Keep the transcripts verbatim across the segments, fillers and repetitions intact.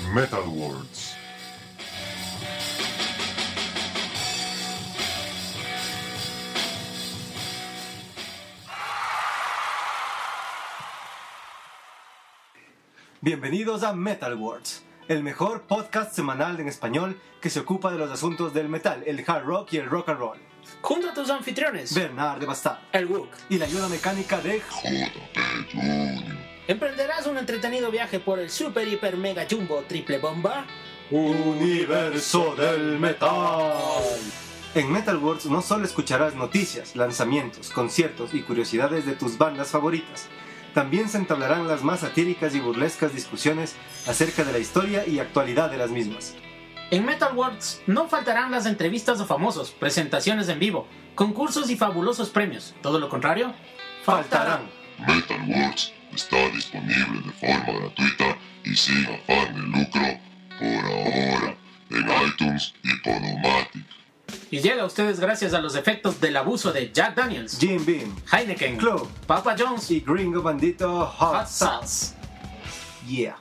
Metal Words. Bienvenidos a Metal Words, el mejor podcast semanal en español que se ocupa de los asuntos del metal, el hard rock y el rock and roll. Junto a tus anfitriones, Bernard de Bastard, el Wook, y la ayuda mecánica de J P Junior. emprenderás un entretenido viaje por el super, hiper, mega, jumbo, triple bomba. Universo del Metal. En Metal Words no solo escucharás noticias, lanzamientos, conciertos y curiosidades de tus bandas favoritas. También se entablarán las más satíricas y burlescas discusiones acerca de la historia y actualidad de las mismas. En Metal Words no faltarán las entrevistas a famosos, presentaciones en vivo, concursos y fabulosos premios. Todo lo contrario, Faltarán. Metal Words está disponible de forma gratuita y sin afán de lucro por ahora en iTunes y Podomatic. Y llega a ustedes gracias a los efectos del abuso de Jack Daniels, Jim Beam, Heineken, Club, Papa John's y Gringo Bandito Hot, Hot Sauce. Sauce. Yeah.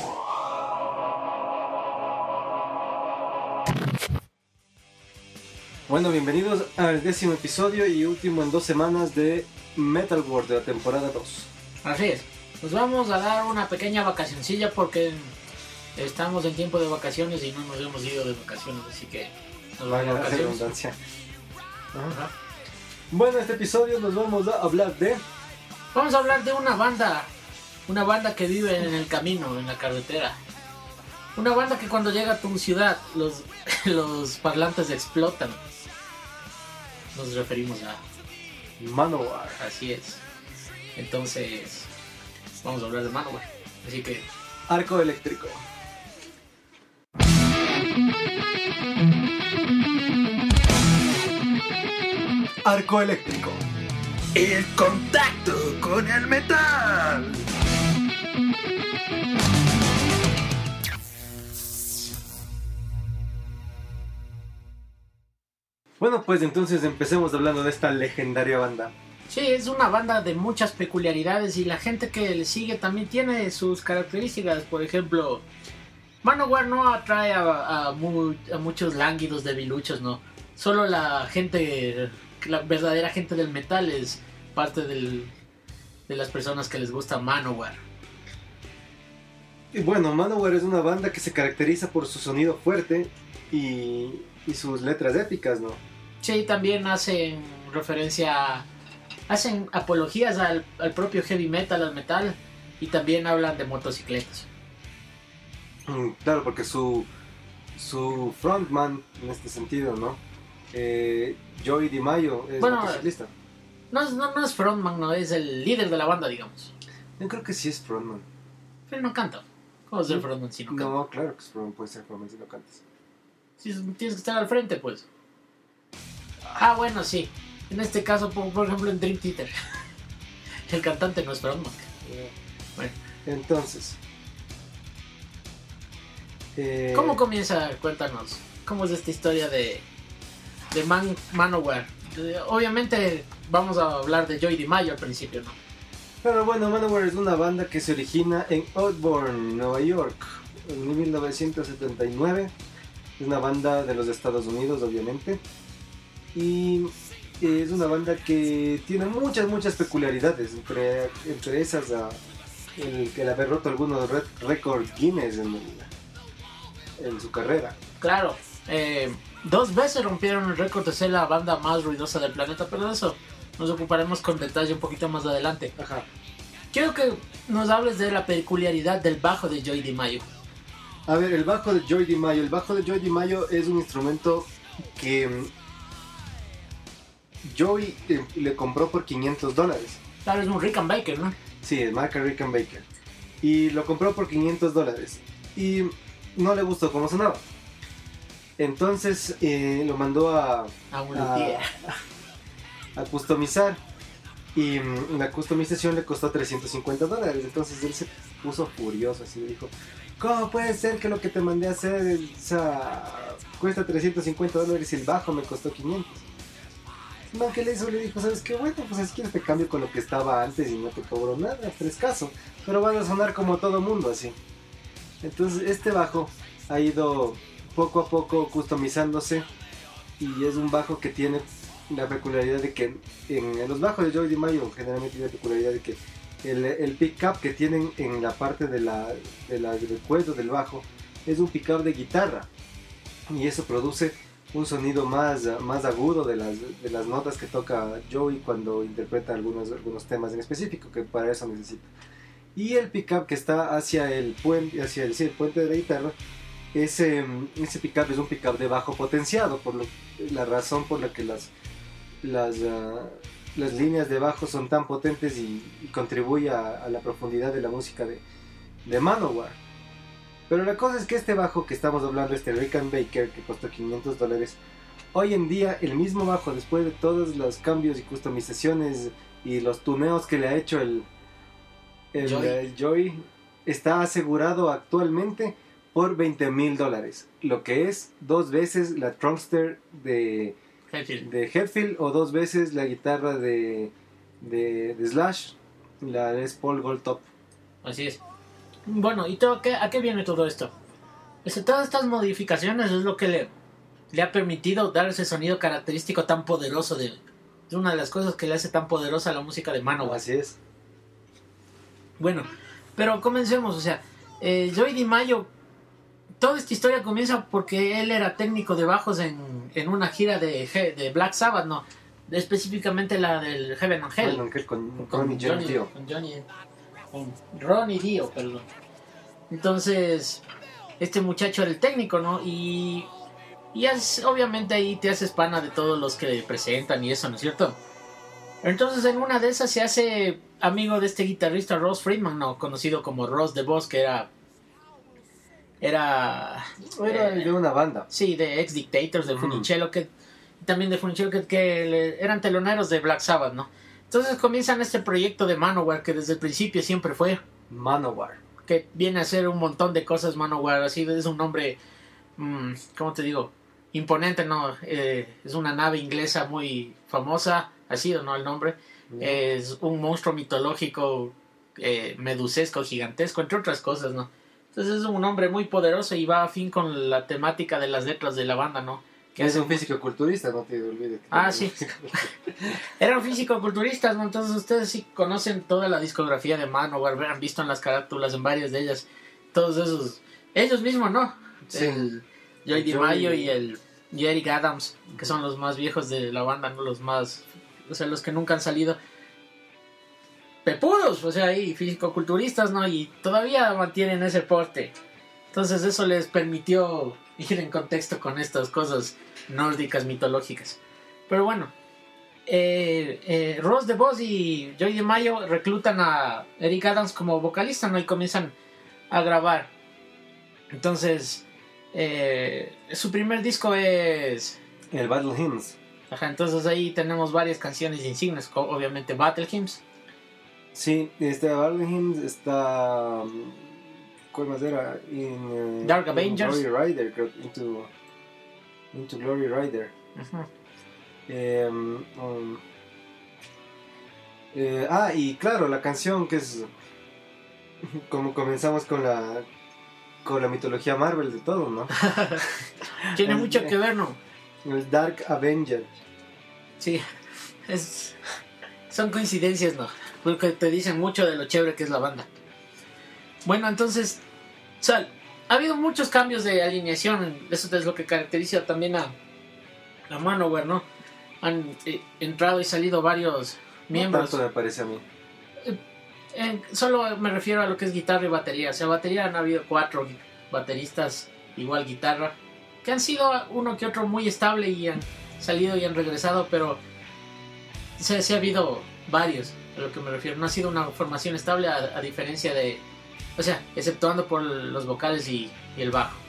Bueno, bienvenidos al décimo episodio y último en dos semanas de Metal World de la temporada dos. Así es. Nos vamos a dar una pequeña vacacioncilla porque estamos en tiempo de vacaciones y no nos hemos ido de vacaciones, así que nos vamos Vaya de la vacaciones. redundancia. Ajá. Bueno, en este episodio nos vamos a hablar de... Vamos a hablar de una banda, una banda que vive en el camino, en la carretera. Una banda que cuando llega a tu ciudad los, los parlantes explotan. Nos referimos a... Manowar. Así es. Entonces, vamos a hablar de Manowar. Así que... Arco eléctrico. Arco eléctrico. ¡el contacto con el metal! Bueno, pues entonces empecemos hablando de esta legendaria banda. Sí, es una banda de muchas peculiaridades y la gente que le sigue también tiene sus características. Por ejemplo, Manowar no atrae a, a, mu- a muchos lánguidos debiluchos, no. Solo la gente, la verdadera gente del metal es parte del, de las personas que les gusta Manowar. Y bueno, Manowar es una banda que se caracteriza por su sonido fuerte y, y sus letras épicas, ¿no? Sí, también hacen referencia, hacen apologías al, al propio heavy metal, al metal, y también hablan de motocicletas. Mm, Claro, porque su, su frontman, en este sentido, ¿no? Eh, Joey DiMaggio es Bueno, motociclista. No es, no, no es frontman, no es el líder de la banda, digamos. Yo creo que sí es frontman. Pero no canta. ¿Cómo es ser frontman si no canta? No, claro que es frontman, puede ser frontman si no cantas. Si tienes que estar al frente, pues. Ah, bueno, sí. En este caso, por, por ejemplo, en Dream Theater. El cantante no es frontman. Bueno, Entonces... eh, ¿cómo comienza? Cuéntanos. ¿Cómo es esta historia de, de Man, Manowar? Eh, Obviamente vamos a hablar de Joey DiMaggio al principio, ¿no? Pero bueno, Manowar es una banda que se origina en Auburn, Nueva York, en mil novecientos setenta y nueve. Es una banda de los Estados Unidos, obviamente. Y es una banda que tiene muchas, muchas peculiaridades. Entre, entre esas, a, el, el haber roto algunos récords Guinness en, el- en su carrera. Claro. Eh, dos veces rompieron el récord de ser la banda más ruidosa del planeta, pero de eso nos ocuparemos con detalle un poquito más adelante. Ajá. Quiero que nos hables de la peculiaridad del bajo de Joey DiMaggio. A ver, el bajo de Joey DiMaggio. El bajo de Joey DiMaggio es un instrumento que mm, Joey eh, le compró por quinientos dólares. Claro, es un Rickenbacker, ¿no? Sí, es marca Rickenbacker. Y lo compró por quinientos dólares. Y no le gustó cómo sonaba. Entonces eh, lo mandó a, A un a, luthier. a customizar. Y mm, la customización le costó trescientos cincuenta dólares. Entonces él se puso furioso. Así dijo: ¿cómo puede ser que lo que te mandé a hacer o sea, cuesta trescientos cincuenta dólares y el bajo me costó quinientos? El man que le hizo le dijo: ¿sabes qué? Bueno, pues si quieres te cambio con lo que estaba antes y no te cobro nada, frescaso. Pero van a sonar como todo mundo así. Entonces este bajo ha ido poco a poco customizándose y es un bajo que tiene la peculiaridad de que en, en los bajos de Joey DiMaggio generalmente tiene la peculiaridad de que el, el pick-up que tienen en la parte de la, de la, del cuello del bajo es un pick-up de guitarra y eso produce un sonido más, más agudo de las, de las notas que toca Joey cuando interpreta algunos, algunos temas en específico que para eso necesita. Y el pickup que está hacia el puente, hacia el, sí, el puente de la guitarra, ese, ese pickup es un pickup de bajo potenciado, por lo, la razón por la que las, las, uh, las líneas de bajo son tan potentes y, y contribuye a, a la profundidad de la música de, de Manowar. Pero la cosa es que este bajo que estamos hablando, este Rickenbacker que costó quinientos dólares, hoy en día el mismo bajo, después de todos los cambios y customizaciones y los tuneos que le ha hecho el, el Joey. el Joey, está asegurado actualmente por veinte mil dólares, lo que es dos veces la Trunkster de, de Hetfield o dos veces la guitarra de, de, de Slash, la Les Paul Gold Top. Así es. Bueno, ¿y todo, qué, a qué viene todo esto? Este, todas estas modificaciones es lo que le, le ha permitido dar ese sonido característico tan poderoso. De, es una de las cosas que le hace tan poderosa a la música de Manowar. Así es. Bueno, pero comencemos, o sea, eh, Joey DiMaggio, toda esta historia comienza porque él era técnico de bajos en, en una gira de, de Black Sabbath, ¿no? De, específicamente la del Heaven and Hell. Con, con, con, con Johnny, Johnny, Dio. con Johnny, con Ronnie Dio, perdón. Entonces, este muchacho era el técnico, ¿no? Y, y es, obviamente ahí te haces pana de todos los que presentan y eso, ¿no es cierto? Entonces en una de esas se hace amigo de este guitarrista Ross Friedman, ¿no? Conocido como Ross the Boss, que era... Era... Era eh, de una banda. Sí, de Ex Dictators, de Mm. Funicello, que también de Funicello, que, que le- eran teloneros de Black Sabbath, ¿no? Entonces comienzan este proyecto de Manowar, que desde el principio siempre fue, Manowar. que viene a hacer un montón de cosas Manowar, así es un nombre, mmm, ¿cómo te digo? Imponente, ¿no? Eh, es una nave inglesa muy famosa, ha sido, ¿no? El nombre. Mm. Es un monstruo mitológico, eh, medusesco, gigantesco, entre otras cosas, ¿no? Entonces es un nombre muy poderoso y va a fin con la temática de las letras de la banda, ¿no? Que es un físico-culturista, no te olvides. que Ah, también sí. es Eran físico-culturistas, ¿no? Entonces ustedes sí conocen toda la discografía de Manowar, han visto en las carátulas, en varias de ellas, todos esos, ellos mismos, ¿no? Sí. El Joey El DiMaggio Joey. y el y Eric Adams, que son los más viejos de la banda, ¿no? Los más, o sea, los que nunca han salido pepudos, o sea, ahí físico-culturistas, ¿no? Y todavía mantienen ese porte. Entonces eso les permitió ir en contexto con estas cosas nórdicas, mitológicas. Pero bueno, eh, eh, Ross the Boss y Joey DiMaggio reclutan a Eric Adams como vocalista, ¿no? Y comienzan a grabar. Entonces, eh, su primer disco es... El Battle Hymns. Ajá, entonces ahí tenemos varias canciones insignes, co- obviamente Battle Hymns. Sí, este Battle Hymns está... um, ¿Cuál más era? In, uh, Dark in Avengers. Glory Rider, creo. Into, into Glory Rider. Ujú. Eh, um, eh, ah, y claro, la canción que es... Como comenzamos con la... Con la mitología Marvel de todo, ¿no? Tiene mucho que ver, ¿no? El Dark Avenger. Sí, es, son coincidencias, ¿no? Porque te dicen mucho de lo chévere que es la banda. Bueno, entonces, o sea, ha habido muchos cambios de alineación. Eso es lo que caracteriza también a, a Manowar, ¿no? Han eh, entrado y salido varios miembros. No tanto me parece a mí. En- solo me refiero a lo que es guitarra y batería. O sea, batería han habido cuatro bateristas, igual guitarra, que han sido uno que otro muy estable y han salido y han regresado, pero sí, sí ha habido varios, a lo que me refiero. No ha sido una formación estable a, a diferencia de, o sea, exceptuando por los vocales y, y el bajo.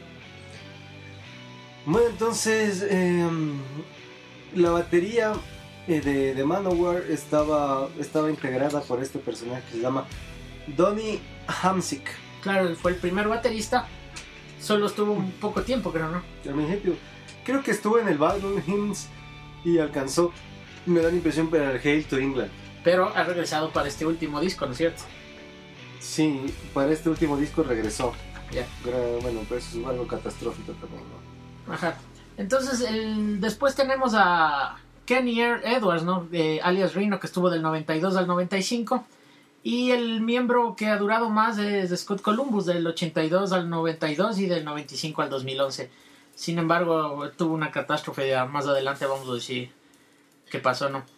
Bueno, entonces eh, la batería eh, de, de Manowar estaba, estaba integrada por este personaje que se llama Donny Hamsick. Claro, él fue el primer baterista, solo estuvo un poco tiempo, creo, ¿no? Al principio, creo que estuvo en el Battle Hymns y alcanzó, me da la impresión, para el Hail to England. Pero ha regresado para este último disco, ¿no es cierto? Sí, para este último disco regresó. Ya. Gra- Bueno, pero eso es algo catastrófico también, ¿no? Ajá. Entonces, el, después tenemos a Kenny R. Edwards, ¿no? Eh, alias Rhino, que estuvo del noventa y dos al noventa y cinco. Y el miembro que ha durado más es Scott Columbus, del ochenta y dos al noventa y dos y del noventa y cinco al dos mil once. Sin embargo, tuvo una catástrofe. Ya más adelante vamos a decir qué pasó, ¿no?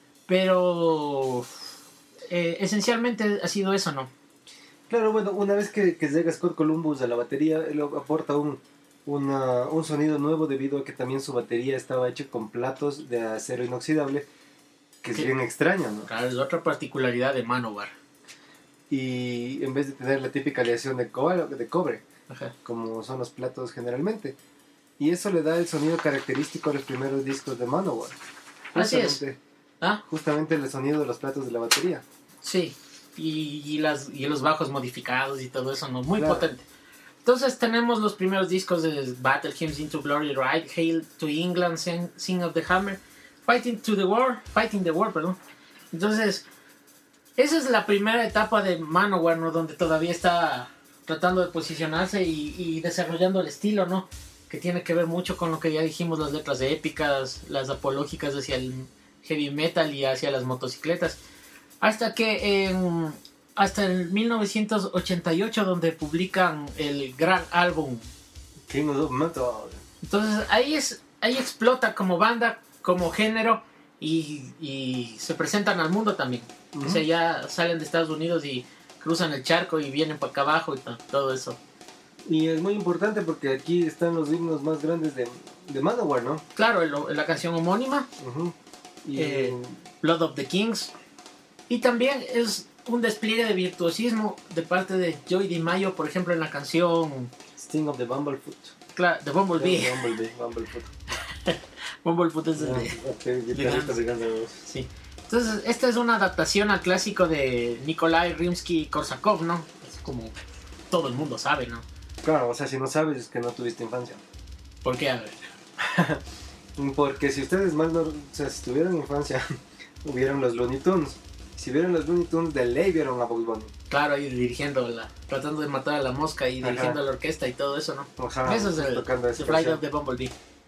Pero eh, esencialmente ha sido eso, ¿no? Claro, bueno, una vez que, que llega Scott Columbus a la batería, él aporta un, una- un sonido nuevo debido a que también su batería estaba hecha con platos de acero inoxidable, que es Sí. bien extraño, ¿no? Claro, es otra particularidad de Manowar. Y en vez de tener la típica aleación de cobre, de cobre, Ajá. como son los platos generalmente. Y eso le da el sonido característico a los primeros discos de Manowar. Así es. Justamente- ¿Ah? Justamente el sonido de los platos de la batería. Sí, y, y, las, y los bajos modificados y todo eso, ¿no? Muy Claro. potente. Entonces tenemos los primeros discos de Battle Hymns into Glory Ride, Hail to England, Sing, Sing of the Hammer, Fighting to the War, Fighting the War, perdón. Entonces, esa es la primera etapa de Manowar, ¿no? Donde todavía está tratando de posicionarse y, y desarrollando el estilo, ¿no? Que tiene que ver mucho con lo que ya dijimos, las letras épicas, las apológicas hacia el heavy metal y hacia las motocicletas. Hasta que en, hasta en mil novecientos ochenta y ocho, donde publican el gran álbum. King of Metal. Entonces ahí es ahí explota como banda, como género y, y se presentan al mundo también. Ujú. O sea, ya salen de Estados Unidos y cruzan el charco y vienen para acá abajo y to- todo eso. Y es muy importante porque aquí están los himnos más grandes de, de Manowar, ¿no? Claro, el- la canción homónima, Ujú. Y Eh, Blood of the Kings. Y también es un despliegue de virtuosismo de parte de Joey DiMaggio, por ejemplo, en la canción Sting of the Bumblefoot. claro, de Bumblebee. Bumblebee, Bumblefoot. Bumblefoot es el Ah, de... ok, guitarrista de Guns N' Roses. Sí. Entonces, esta es una adaptación al clásico de Nikolai Rimsky-Korsakov, ¿no? Es como todo el mundo sabe, ¿no? Claro, o sea, si no sabes es que no tuviste infancia. ¿Por qué? A ver. Porque si ustedes mal no, o sea, si tuvieron infancia, hubieron los Looney Tunes. Si vieron los Looney Tunes, de ley vieron a Bugs Bunny. Claro, ahí dirigiendo, la, tratando de matar a la mosca y Ajá. dirigiendo la orquesta y todo eso, ¿no? Ajá, Eso es el tocando The esa Flight canción. of the Bumblebee.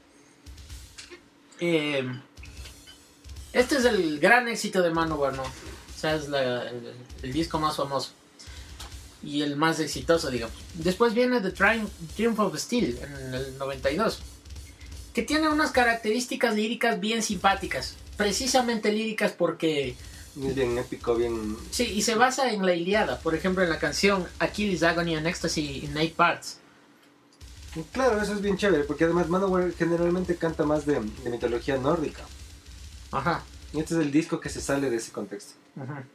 Eh, este es el gran éxito de Manowar, ¿no? O sea, es la- el, el disco más famoso y el más exitoso, digamos. Después viene The Triumph, Triumph of Steel en el noventa y dos, que tiene unas características líricas bien simpáticas, precisamente líricas porque Es bien épico, bien... sí, y se basa en la Ilíada, por ejemplo en la canción Achilles Agony and Ecstasy in eight parts. Claro, eso es bien chévere, porque además Manowar generalmente canta más de, de mitología nórdica. Ajá. Y este es el disco que se sale de ese contexto. Ajá.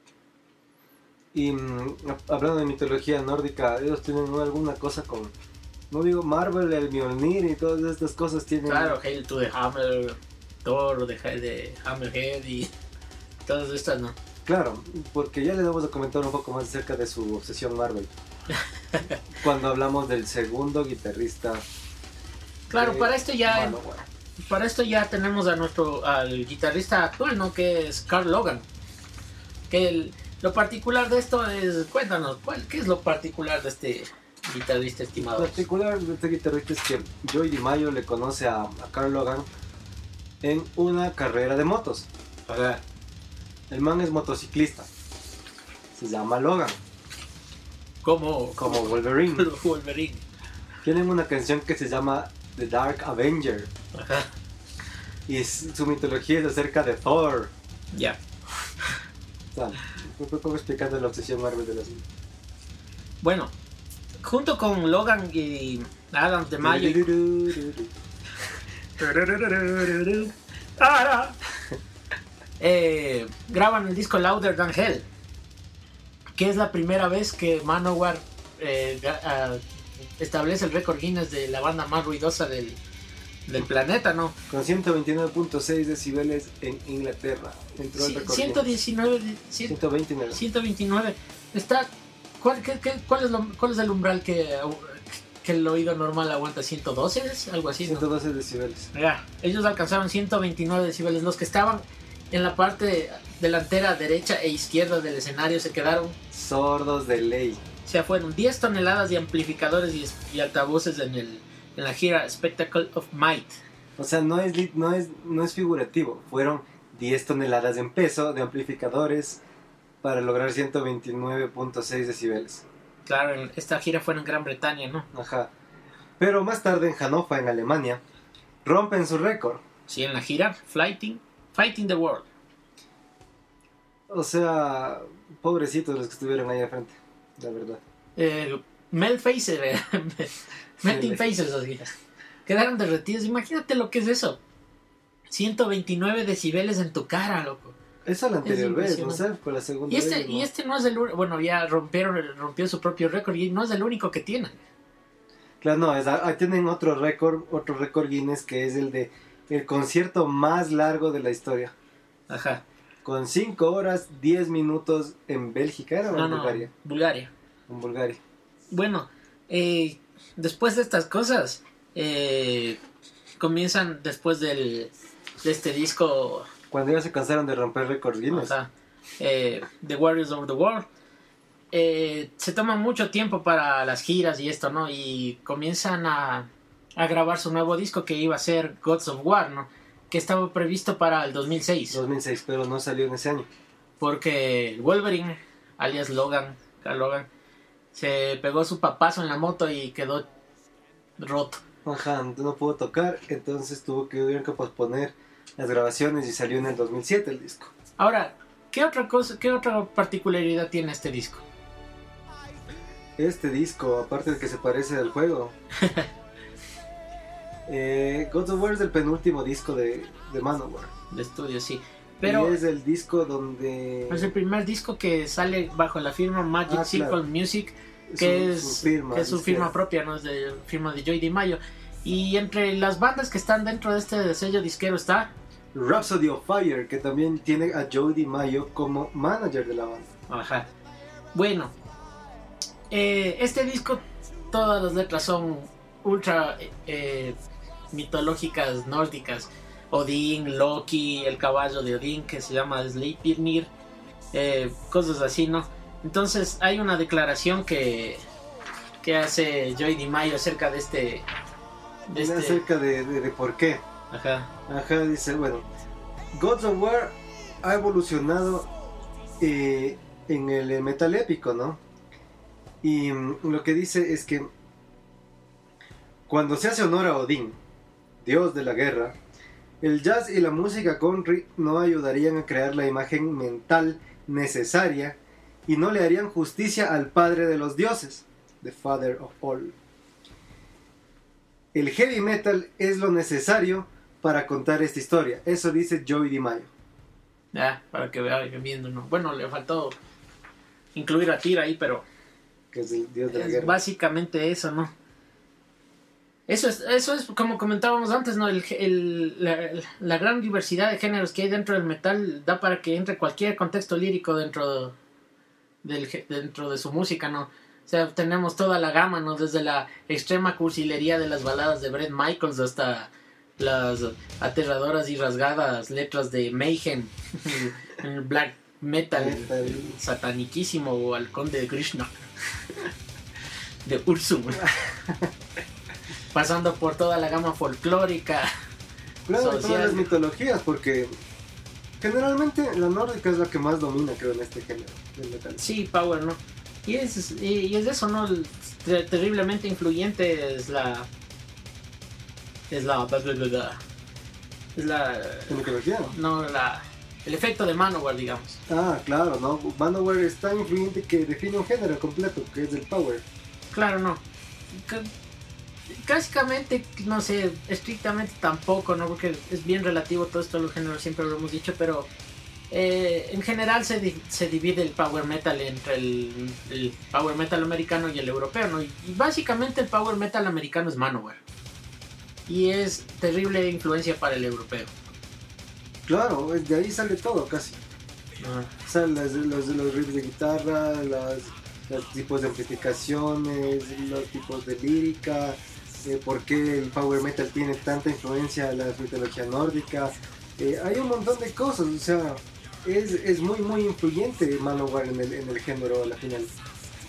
Y mm, hablando de mitología nórdica, ellos tienen ¿no? alguna cosa con... No digo Marvel, el Mjolnir y todas estas cosas tienen... Claro, Hail to the Hammer, Thor de, de Hammerhead y todas estas, ¿no? Claro, porque ya les vamos a comentar un poco más acerca de su obsesión Marvel. Cuando hablamos del segundo guitarrista. Claro, de para esto ya Manowar. para esto ya tenemos a nuestro al guitarrista actual, ¿no? Que es Carl Logan. Que el- lo particular de esto es, cuéntanos, ¿cuál, ¿qué es lo particular de este guitarrista Lo estimado? particular de este guitarrista es que Joey DiMaggio le conoce a, a Carl Logan en una carrera de motos. O sea, El man es motociclista. Se llama Logan, como como Wolverine. Wolverine. Tienen una canción que se llama The Dark Avenger. Ajá. Y es- su mitología es acerca de Thor. Ya. O sea, un poco explicando la obsesión Marvel de la serie. Bueno, junto con Logan y Adam de Mayo. eh, graban el disco Louder Than Hell, que es la primera vez que Manowar eh, ga- ah, establece el récord Guinness de la banda más ruidosa del, del planeta, ¿no? Con ciento veintinueve punto seis decibeles en Inglaterra. Entró el Sí, récord ciento Guinness. diecinueve, cien- ciento veintinueve. ciento veintinueve. Está, ¿cuál, qué- qué- cuál, es lo- ¿Cuál es el umbral que, que el oído normal aguanta? ¿ciento doce? ¿Es? Algo así, ¿no? ciento doce decibeles. Ya, ellos alcanzaron ciento veintinueve decibeles. Los que estaban en la parte delantera, derecha e izquierda del escenario se quedaron Sordos de ley. O sea, fueron diez toneladas de amplificadores y, y altavoces en, el, en la gira Spectacle of Might. O sea, no es, li- no es, no es figurativo. Fueron diez toneladas en peso de amplificadores para lograr ciento veintinueve punto seis decibeles. Claro, en- esta gira fue en Gran Bretaña, ¿no? Ajá. Pero más tarde en Hannover, en Alemania, rompen su récord. Sí, en la gira Fighting, Fighting the World. O sea, pobrecitos los que estuvieron ahí al frente, la verdad. Eh, Mel Facer, eh, Melting Facers, así. Quedaron derretidos. Imagínate lo que es eso. ciento veintinueve decibeles en tu cara, loco. Esa la anterior vez, no impresionante. sé, fue la segunda Y este, vez. ¿no? y este no es el único. Bueno, ya rompieron, rompió su propio récord y no es el único que tiene. Claro, no, es, ah, tienen otro récord, otro récord Guinness que es el de el concierto más largo de la historia. Ajá. Con cinco horas, diez minutos en Bélgica, ¿era o No, en no, Bulgaria? Bulgaria. En Bulgaria. Bueno, eh, después de estas cosas, eh, comienzan después del, de este disco, Cuando ellos se cansaron de romper récords Guinness. o sea, eh, The Warriors of the World, eh, se toma mucho tiempo para las giras y esto, ¿no? Y comienzan a, a grabar su nuevo disco que iba a ser Gods of War, ¿no? Que estaba previsto para el dos mil seis. dos mil seis, pero no salió en ese año. Porque Wolverine, alias Logan, Carl Logan, se pegó su papazo en la moto y quedó roto. Ajá, no pudo tocar, entonces tuvo que, tuvieron que posponer las grabaciones y salió en el dos mil siete el disco. Ahora, ¿qué otra cosa, qué otra particularidad tiene este disco? Este disco, aparte de que se parece al juego, eh, God of War es el penúltimo disco de, de Manowar. De estudio, sí. Pero Y es el disco donde... es el primer disco que sale bajo la firma Magic Ah, Circle claro. Music, que su- es, su firma, que es su disquera. firma propia, ¿no? Es de firma de Joey DiMaggio. Y entre las bandas que están dentro de este sello disquero está... Rhapsody of Fire, que también tiene a Joey DiMaggio como manager de la banda. Ajá. Bueno, eh, este disco, todas las letras son ultra eh, mitológicas nórdicas. Odín, Loki, el caballo de Odín que se llama Sleipnir, eh, cosas así, ¿no? Entonces hay una declaración que, que hace Joey DiMaggio acerca de este... De este Acerca de, de, de por qué. ajá. Ajá, dice, bueno, Gods of War ha evolucionado eh, en el metal épico, ¿no? Y mm, lo que dice es que cuando se hace honor a Odín, dios de la guerra, el jazz y la música country no ayudarían a crear la imagen mental necesaria y no le harían justicia al padre de los dioses, the father of all. El heavy metal es lo necesario para contar esta historia. Eso dice Joey DiMaggio. Ya, para que vean viendo, ¿no? Bueno, le faltó incluir a Tyr ahí, pero Que es el dios de la es guerra. básicamente eso, ¿no? Eso es, eso es como comentábamos antes, ¿no? El, el- la, la gran diversidad de géneros que hay dentro del metal da para que entre cualquier contexto lírico dentro, del, ge- dentro de su música, ¿no? O sea, tenemos toda la gama, ¿no? Desde la extrema cursilería de las baladas de Bret Michaels hasta las aterradoras y rasgadas letras de Mayhem, el black metal, Metal. sataniquísimo, o al conde de Krishna, de Ursum, pasando por toda la gama folclórica. Claro, todas social. las mitologías, porque generalmente la nórdica es la que más domina, creo, en este género del metal. Sí, power, ¿no? Y es, y, y es de eso, ¿no? El ter- terriblemente influyente es la... Es la... bla, bla, bla, bla. Es la... ¿En mitología? No, la... El efecto de Manowar, digamos. Ah, claro, ¿no? Manowar es tan influyente que define un género completo, que es el power. Claro, no. C- Básicamente, no sé, estrictamente tampoco, ¿no? Porque es bien relativo todo esto, los géneros siempre lo hemos dicho, pero eh, en general se, di- se divide el power metal entre el, el power metal americano y el europeo, ¿no? Y, y básicamente el power metal americano es Manowar. Y es terrible influencia para el europeo. Claro, es- de ahí sale todo casi. O sea, las- los, los riffs de guitarra, las, los tipos de amplificaciones, los tipos de lírica, eh, por qué el power metal tiene tanta influencia en la mitología nórdica. Eh, hay un montón de cosas, o sea, es, es muy muy influyente Manowar en el, en el género a la final.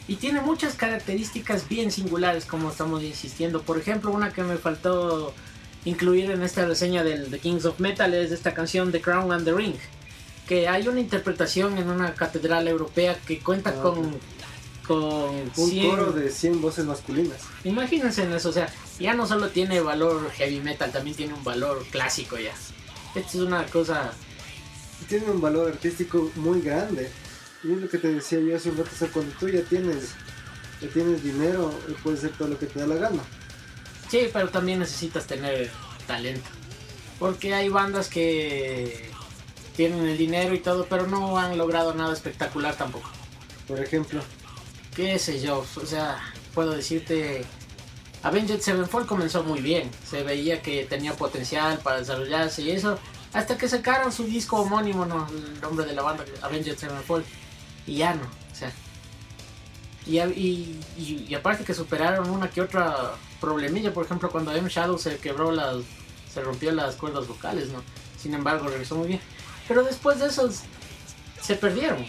Y tiene muchas características bien singulares, como estamos insistiendo. Por ejemplo, una que me faltó incluir en esta reseña del The Kings of Metal es esta canción The Crown and the Ring, que hay una interpretación en una catedral europea que cuenta ah, con, con un cien, coro de cien voces masculinas. Imagínense en eso, o sea, ya no solo tiene valor heavy metal, también tiene un valor clásico ya. Esto es una cosa... Tiene un valor artístico muy grande. Y es lo que te decía yo hace un rato, o sea, cuando tú ya tienes, ya tienes dinero, puedes hacer todo lo que te da la gana. Sí, pero también necesitas tener talento. Porque hay bandas que tienen el dinero y todo, pero no han logrado nada espectacular tampoco. Por ejemplo, qué sé yo, o sea, puedo decirte, Avenged Sevenfold comenzó muy bien, se veía que tenía potencial para desarrollarse y eso, hasta que sacaron su disco homónimo, ¿no? El nombre de la banda, Avenged Sevenfold, y ya no, o sea, y, y, y, y aparte que superaron una que otra problemilla, por ejemplo, cuando M Shadow se quebró las, se rompió las cuerdas vocales, ¿no? Sin embargo, regresó muy bien. Pero después de eso se perdieron.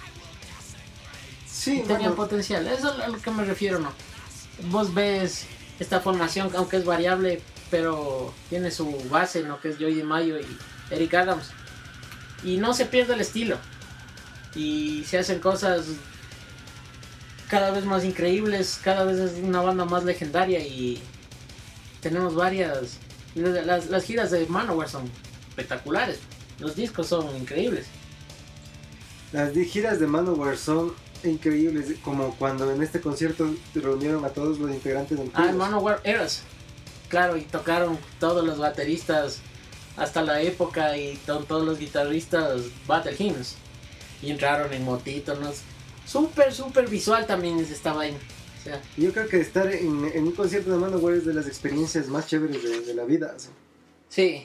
Sí, tenían bueno. potencial. Eso es a lo que me refiero, ¿no? Vos ves esta formación, aunque es variable, pero tiene su base, ¿no? Que es Joey DeMaio y Eric Adams. Y no se pierde el estilo. Y se hacen cosas cada vez más increíbles. Cada vez es una banda más legendaria. Y tenemos varias... Las, las giras de Manowar son espectaculares. Los discos son increíbles. Las giras de Manowar son increíbles, como cuando en este concierto reunieron a todos los integrantes del Ah, Manowar Eras. Claro, y tocaron todos los bateristas hasta la época y to- todos los guitarristas Battle Hymns. Y entraron en motito, ¿no? Súper, súper visual también estaba ahí. O sea, yo creo que estar en, en un concierto de Manowar es de las experiencias más chéveres de, de la vida, ¿sí? Sí.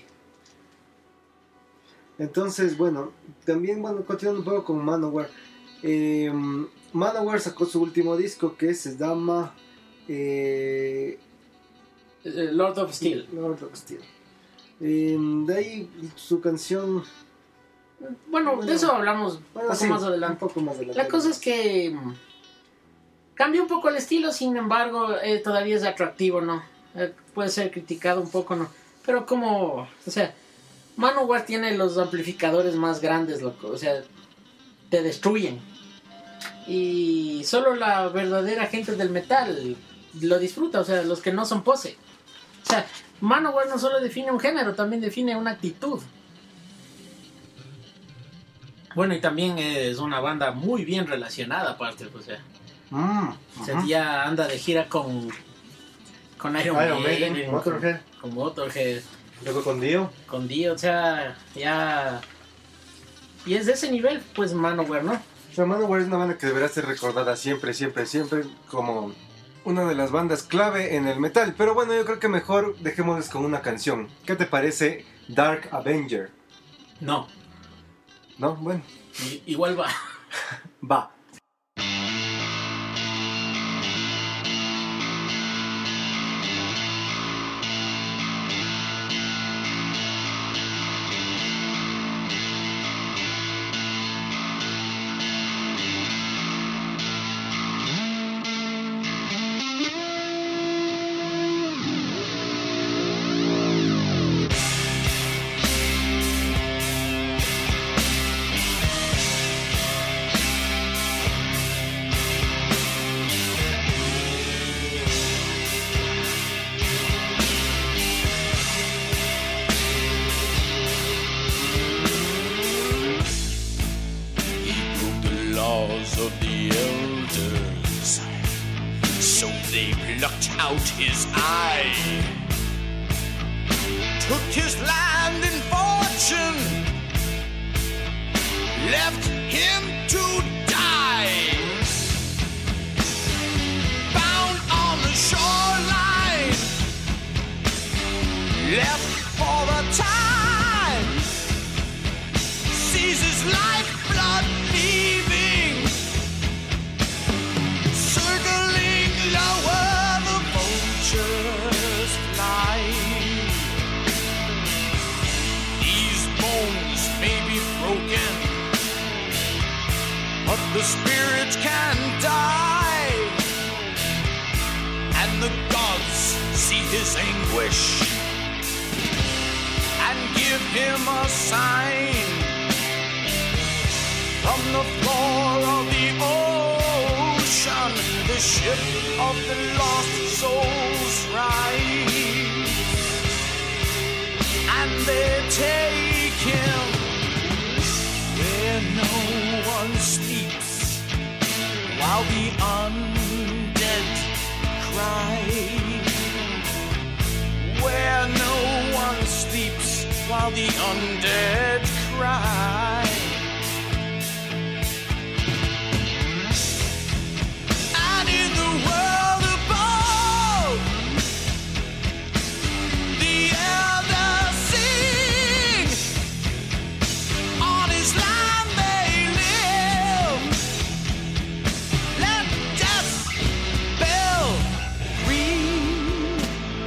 Entonces, bueno, también, bueno, continuando un poco con Manowar. Eh, Manowar sacó su último disco que se llama eh, Lord of Steel. Lord of Steel. Eh, de ahí su canción... Bueno, bueno de eso hablamos bueno, un poco sí, más adelante. Un poco más adelante. La cosa es que mm, cambia un poco el estilo, sin embargo, eh, todavía es atractivo, ¿no? Eh, puede ser criticado un poco, ¿no? Pero como, o sea, Manowar tiene los amplificadores más grandes, loco, o sea, te destruyen. Y solo la verdadera gente del metal lo disfruta, o sea, los que no son pose. O sea, Manowar no solo define un género, también define una actitud. Bueno, y también es una banda muy bien relacionada aparte, o sea, Mm, o sea uh-huh. ya anda de gira con con Iron, Iron Maiden, Maiden, con, Motorhead. con Motorhead, Luego con Dio. con Dio, o sea, ya... Y es de ese nivel, pues, Manowar, ¿no? O sea, Manowar es una banda que deberá ser recordada siempre, siempre, siempre como una de las bandas clave en el metal. Pero bueno, yo creo que mejor dejémosles con una canción. ¿Qué te parece Dark Avenger? No, ¿No? Bueno, i- igual va. va. Of the elders, so they plucked out his eye, took his land and fortune, left him to die, bound on the shoreline, left for a time, sees his lifeblood leaving, circling lower, the vultures fly. These bones may be broken, but the spirit can die. gods see his anguish and give him a sign from the floor of the ocean. The ship of the lost souls rise, and they take him where no one sleeps, while the undead cry. Where no one sleeps, while the undead cry. And in the world above, the elders sing. On his land they live. Let death's bell ring.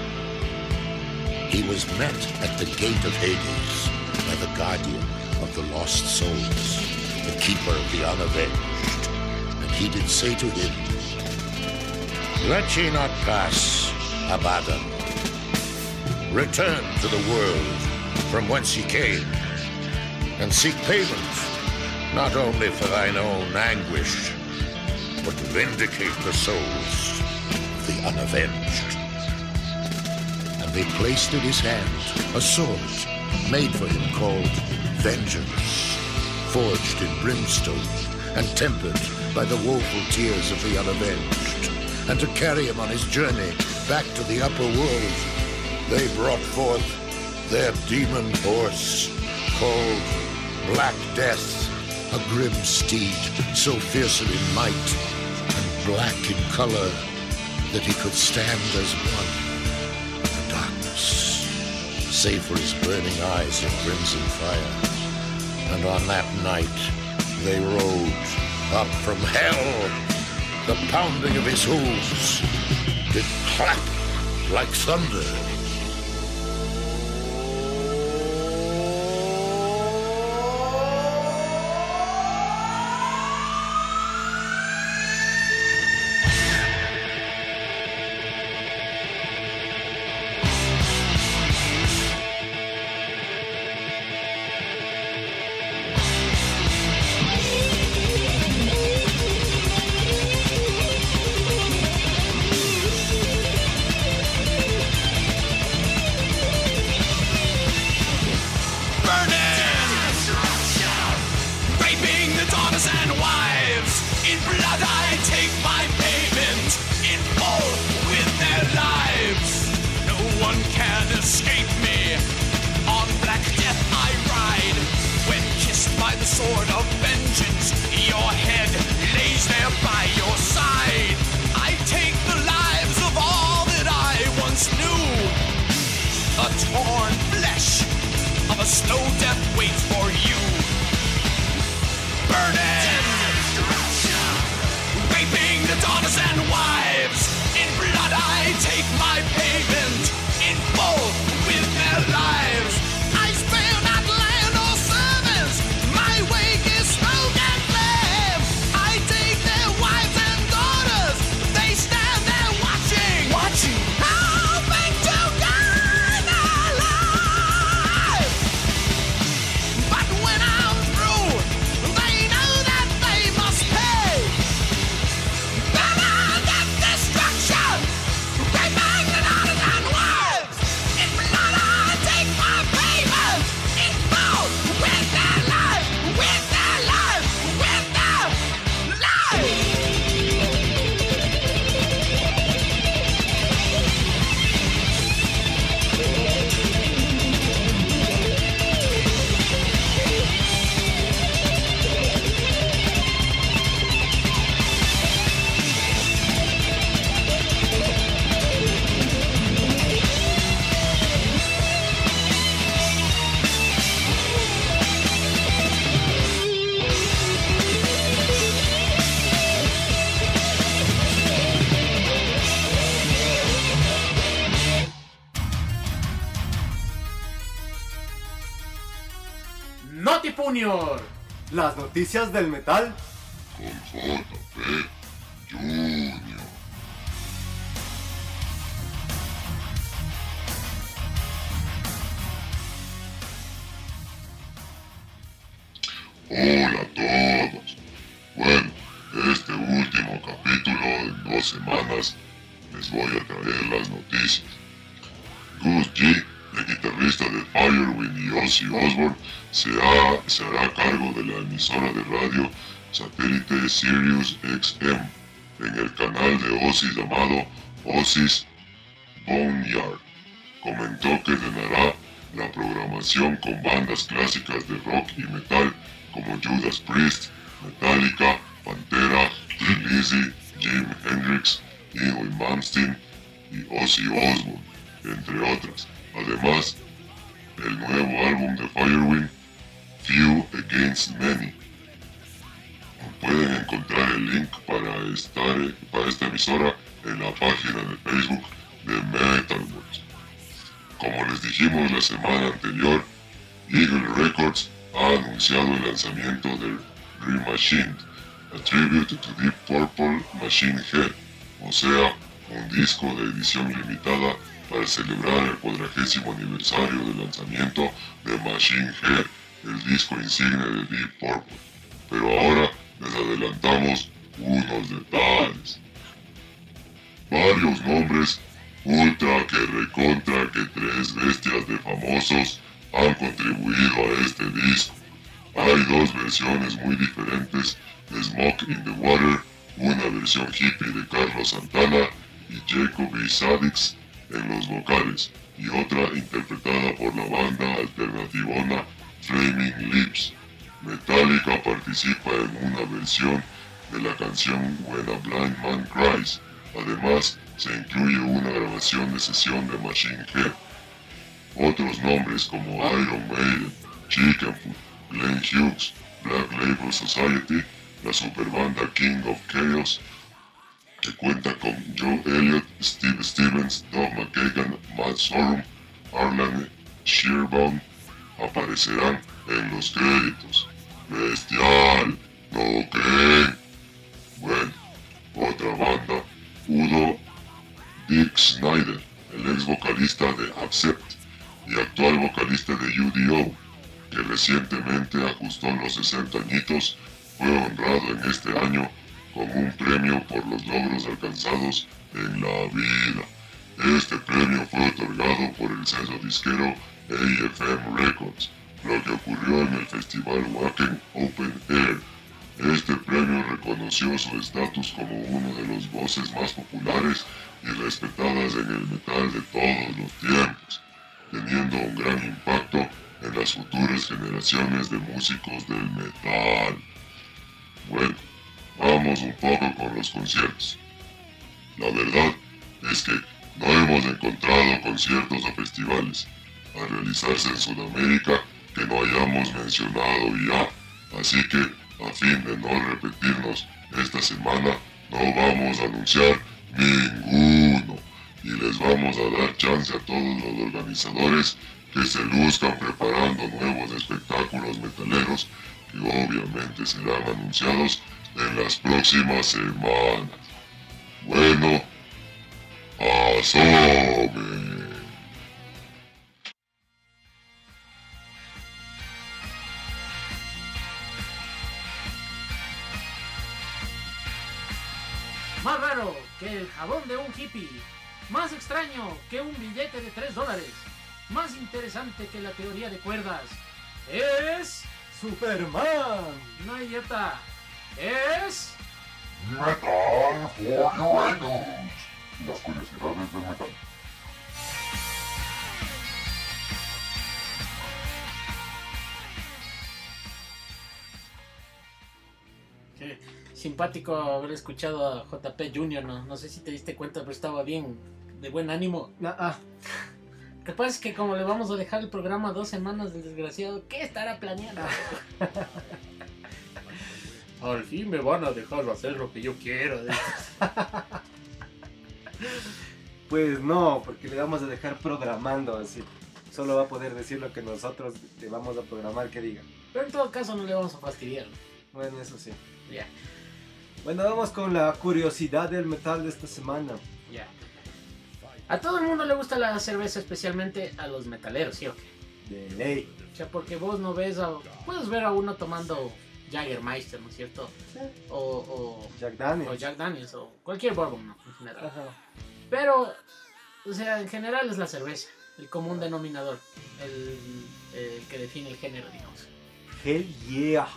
He was met at the gate of Hades by the guardian of the lost souls, the keeper of the unavenged. And he did say to him, Let ye not pass, Abaddon. Return to the world from whence ye came, and seek payment, not only for thine own anguish, but to vindicate the souls of the unavenged. And they placed in his hand a sword made for him called Vengeance, forged in brimstone and tempered by the woeful tears of the unavenged. And to carry him on his journey back to the upper world, they brought forth their demon horse called Black Death, a grim steed so fearsome in might and black in color that he could stand as one in the darkness, save for his burning eyes of crimson fire. And on that night they rode up from hell. The pounding of his hooves did clap like thunder. Junior. Las noticias del metal con J P Junior. Hola a todos. Bueno, este último capítulo en dos semanas les voy a traer las noticias. Gus G, el guitarrista de Firewind y Ozzy Osbourne, se, ha, se hará cargo de la emisora de radio satélite Sirius X M en el canal de Ozzy llamado Ozzy's Boneyard. Comentó que llenará la programación con bandas clásicas de rock y metal como Judas Priest, Metallica, Pantera, Thin Lizzy, Jimi Hendrix, Ingrid Malmsteen y Ozzy Osbourne, entre otras. Además, el nuevo álbum de Firewind, Few Against Many. Pueden encontrar el link para, estar, para esta emisora en la página de Facebook de Metalworks. Como les dijimos la semana anterior, Eagle Records ha anunciado el lanzamiento de Remachined, a tribute to Deep Purple Machine Head, o sea, un disco de edición limitada para celebrar el cuadragésimo aniversario del lanzamiento de Machine Head, el disco insignia de Deep Purple. Pero ahora les adelantamos unos detalles. Varios nombres ultra que recontra que tres bestias de famosos han contribuido a este disco. Hay dos versiones muy diferentes de Smoke in the Water, una versión hippie de Carlos Santana y Jacoby Shaddix en los vocales, y otra interpretada por la banda alternativona Flaming Lips. Metallica participa en una versión de la canción When a Blind Man Cries. Además, se incluye una grabación de sesión de Machine Head. Otros nombres como Iron Maiden, Chickenfoot, Glenn Hughes, Black Label Society, la superbanda King of Chaos, que cuenta con Joe Elliott, Steve Stevens, Doug McKagan, Matt Sorum, Arlan Shearbaum, aparecerán en los créditos. ¡Bestial! ¿No creen? Bueno, otra banda, Udo Dick Snyder, el ex vocalista de Accept y actual vocalista de U D O, que recientemente ajustó los sesenta añitos, fue honrado en este año con un premio por los logros alcanzados en la vida. Este premio fue otorgado por el sello disquero A F M Records, lo que ocurrió en el festival Wacken Open Air. Este premio reconoció su estatus como uno de los voces más populares y respetadas en el metal de todos los tiempos, teniendo un gran impacto en las futuras generaciones de músicos del metal. Bueno, vamos un poco con los conciertos. La verdad es que no hemos encontrado conciertos o festivales a realizarse en Sudamérica que no hayamos mencionado ya, así que a fin de no repetirnos esta semana, no vamos a anunciar ninguno y les vamos a dar chance a todos los organizadores que se luzcan preparando nuevos espectáculos metaleros que obviamente serán anunciados en las próximas semanas. Bueno, asome. Más raro que el jabón de un hippie. Más extraño que un billete de tres dólares. Más interesante que la teoría de cuerdas. Es... ¡Superman! No, idiota. Es... Metal for you Angels. Las curiosidades del metal. Qué simpático haber escuchado a J P Junior, ¿no? No sé si te diste cuenta, pero estaba bien, de buen ánimo. Ah, ah. Capaz es que como le vamos a dejar el programa dos semanas del desgraciado, ¿qué estará planeando? Al fin me van a dejar hacer lo que yo quiero. Pues no, porque le vamos a dejar programando así. Solo va a poder decir lo que nosotros le vamos a programar que diga. Pero en todo caso no le vamos a fastidiar. Bueno, eso sí. Ya, Bueno, vamos con la curiosidad del metal de esta semana. ya. A todo el mundo le gusta la cerveza, especialmente a los metaleros, ¿sí o qué? De ley. O sea, porque vos no ves a... Puedes ver a uno tomando Jägermeister, ¿no es cierto? Sí. O, o, Jack Daniels. o Jack Daniels, o cualquier bourbon, ¿no? En general. Ajá. Pero, o sea, en general es la cerveza, el común denominador, el, el que define el género, digamos. Hell yeah.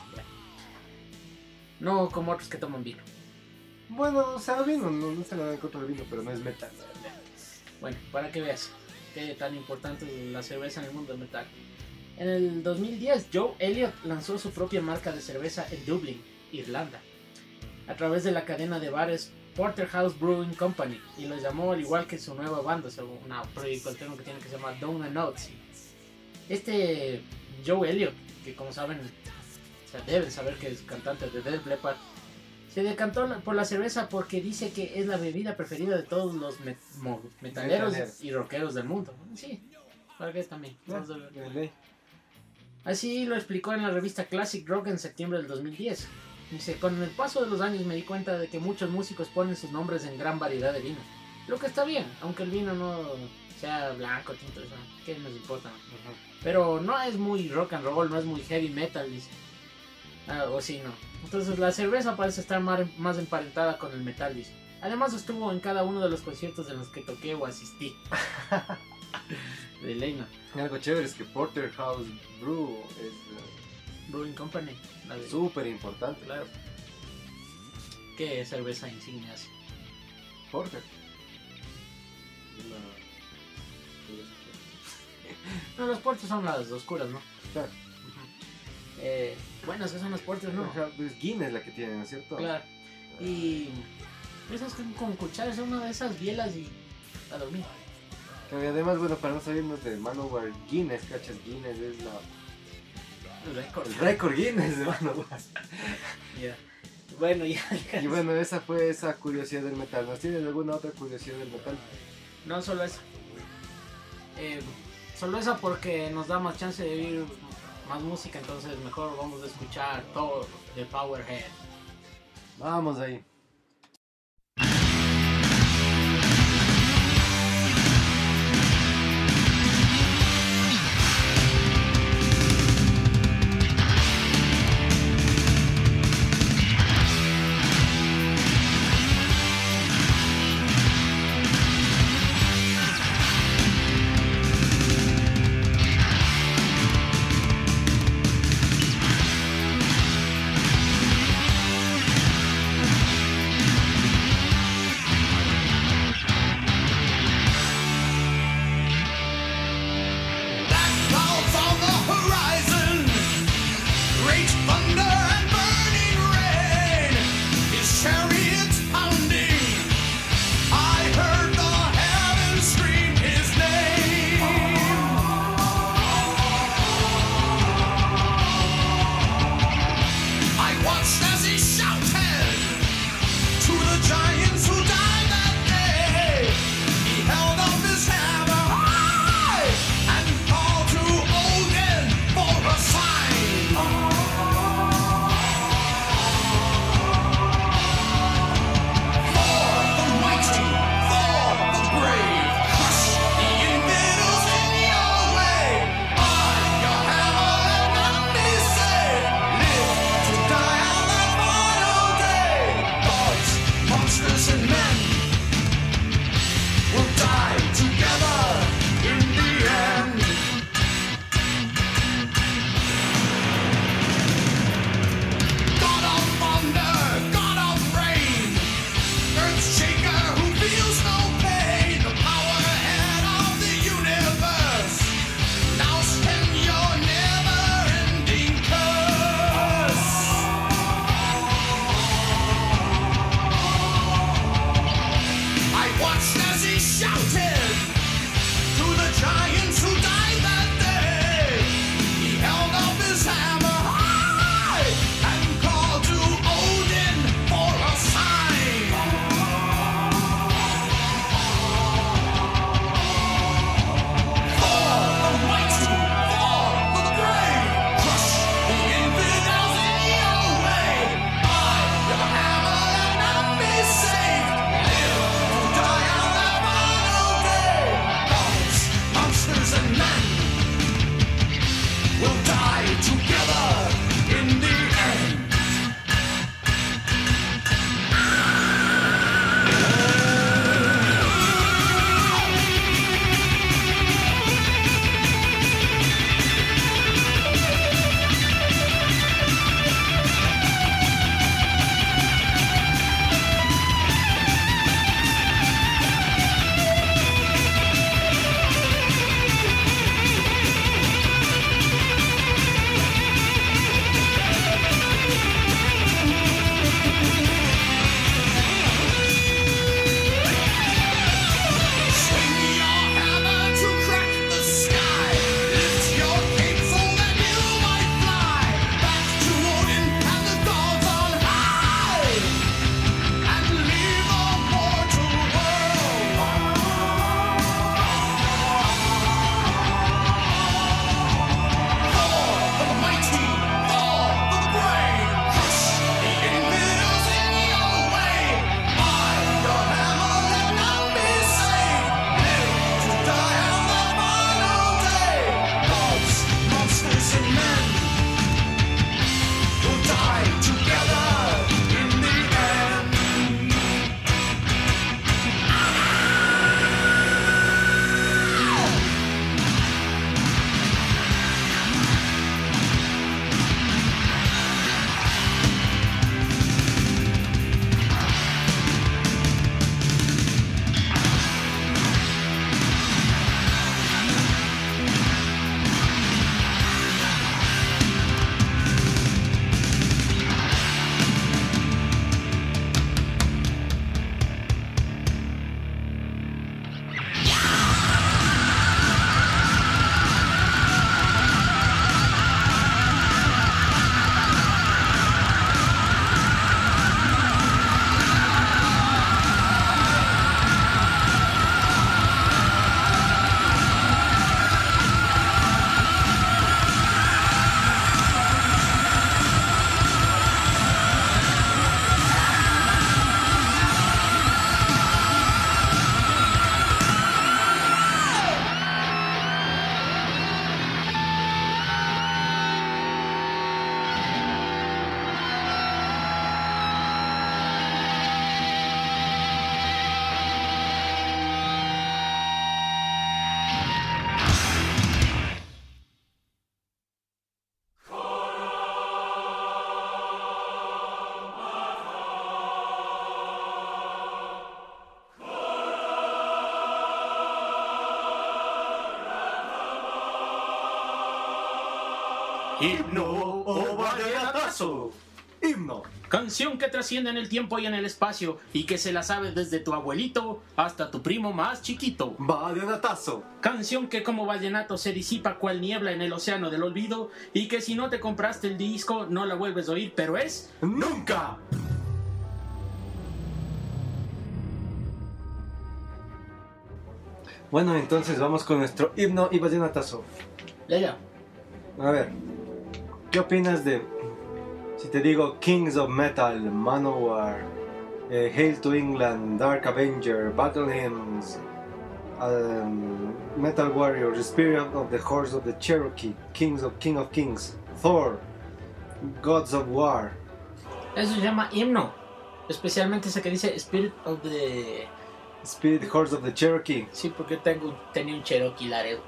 No como otros que toman vino. Bueno, o sea, vino, no, no sé nada en contra del vino, pero no es metal. Bueno, para que veas qué tan importante es la cerveza en el mundo del metal. En el dos mil diez, Joe Elliott lanzó su propia marca de cerveza en Dublín, Irlanda, a través de la cadena de bares Porterhouse Brewing Company, y lo llamó al igual que su nueva banda, o sea, un proyecto alterno que tiene que se llama Down and Notes. Este Joe Elliott, que como saben, o sea, deben saber que es cantante de Def Leppard, se decantó por la cerveza porque dice que es la bebida preferida de todos los met mo- metaleros Metaleros. y rockeros del mundo. Sí, para que también. Ah, de ley. Así lo explicó en la revista Classic Rock en septiembre del dos mil diez. Dice, con el paso de los años me di cuenta de que muchos músicos ponen sus nombres en gran variedad de vinos. Lo que está bien, aunque el vino no sea blanco, tinto, eso, ¿qué nos importa? Ajá. Pero no es muy rock and roll, no es muy heavy metal, dice. Ah, o sí, no. Entonces la cerveza parece estar mar- más emparentada con el metal, dice. Además estuvo en cada uno de los conciertos en los que toqué o asistí. De ley, ¿no? Y algo chévere es que Porterhouse Brew es Brewing Company. La de- uh, súper importante. Claro. ¿Qué cerveza insignia hace? Porter. No, los puertos son las oscuras, ¿no? Claro. Eh, bueno, esas son los puertos, ¿no? Ajá, Es Guinness la que tiene, ¿no es cierto? Claro. Y esas con, con cucharas, una de esas bielas y a dormir. Pero además, bueno, para no salirnos de Manowar, Guinness, ¿cachas? Guinness es la... El récord. el récord Guinness de Manowar. Ya. Bueno, ya. Y bueno, esa fue esa curiosidad del metal. ¿Nos tienes alguna otra curiosidad del metal? No solo esa. Eh, solo esa porque nos da más chance de oír más música, entonces mejor vamos a escuchar todo de Powerhead. Vamos ahí. Thank Himno o vallenatazo. Himno. Canción que trasciende en el tiempo y en el espacio y que se la sabe desde tu abuelito hasta tu primo más chiquito. Vallenatazo. Canción que como vallenato se disipa cual niebla en el océano del olvido y que si no te compraste el disco no la vuelves a oír, pero es Nunca. Bueno, entonces vamos con nuestro himno y vallenatazo. ya ya. A ver, ¿qué opinas de si te digo Kings of Metal, Manowar, eh, Hail to England, Dark Avenger, Battle Hymns, um, Metal Warrior, Spirit of the Horse of the Cherokee, Kings of King of Kings, Thor, Gods of War? Eso se llama himno, especialmente ese que dice Spirit of the... Spirit Horse of the Cherokee. Sí, porque tengo, tenía un Cherokee Laredo.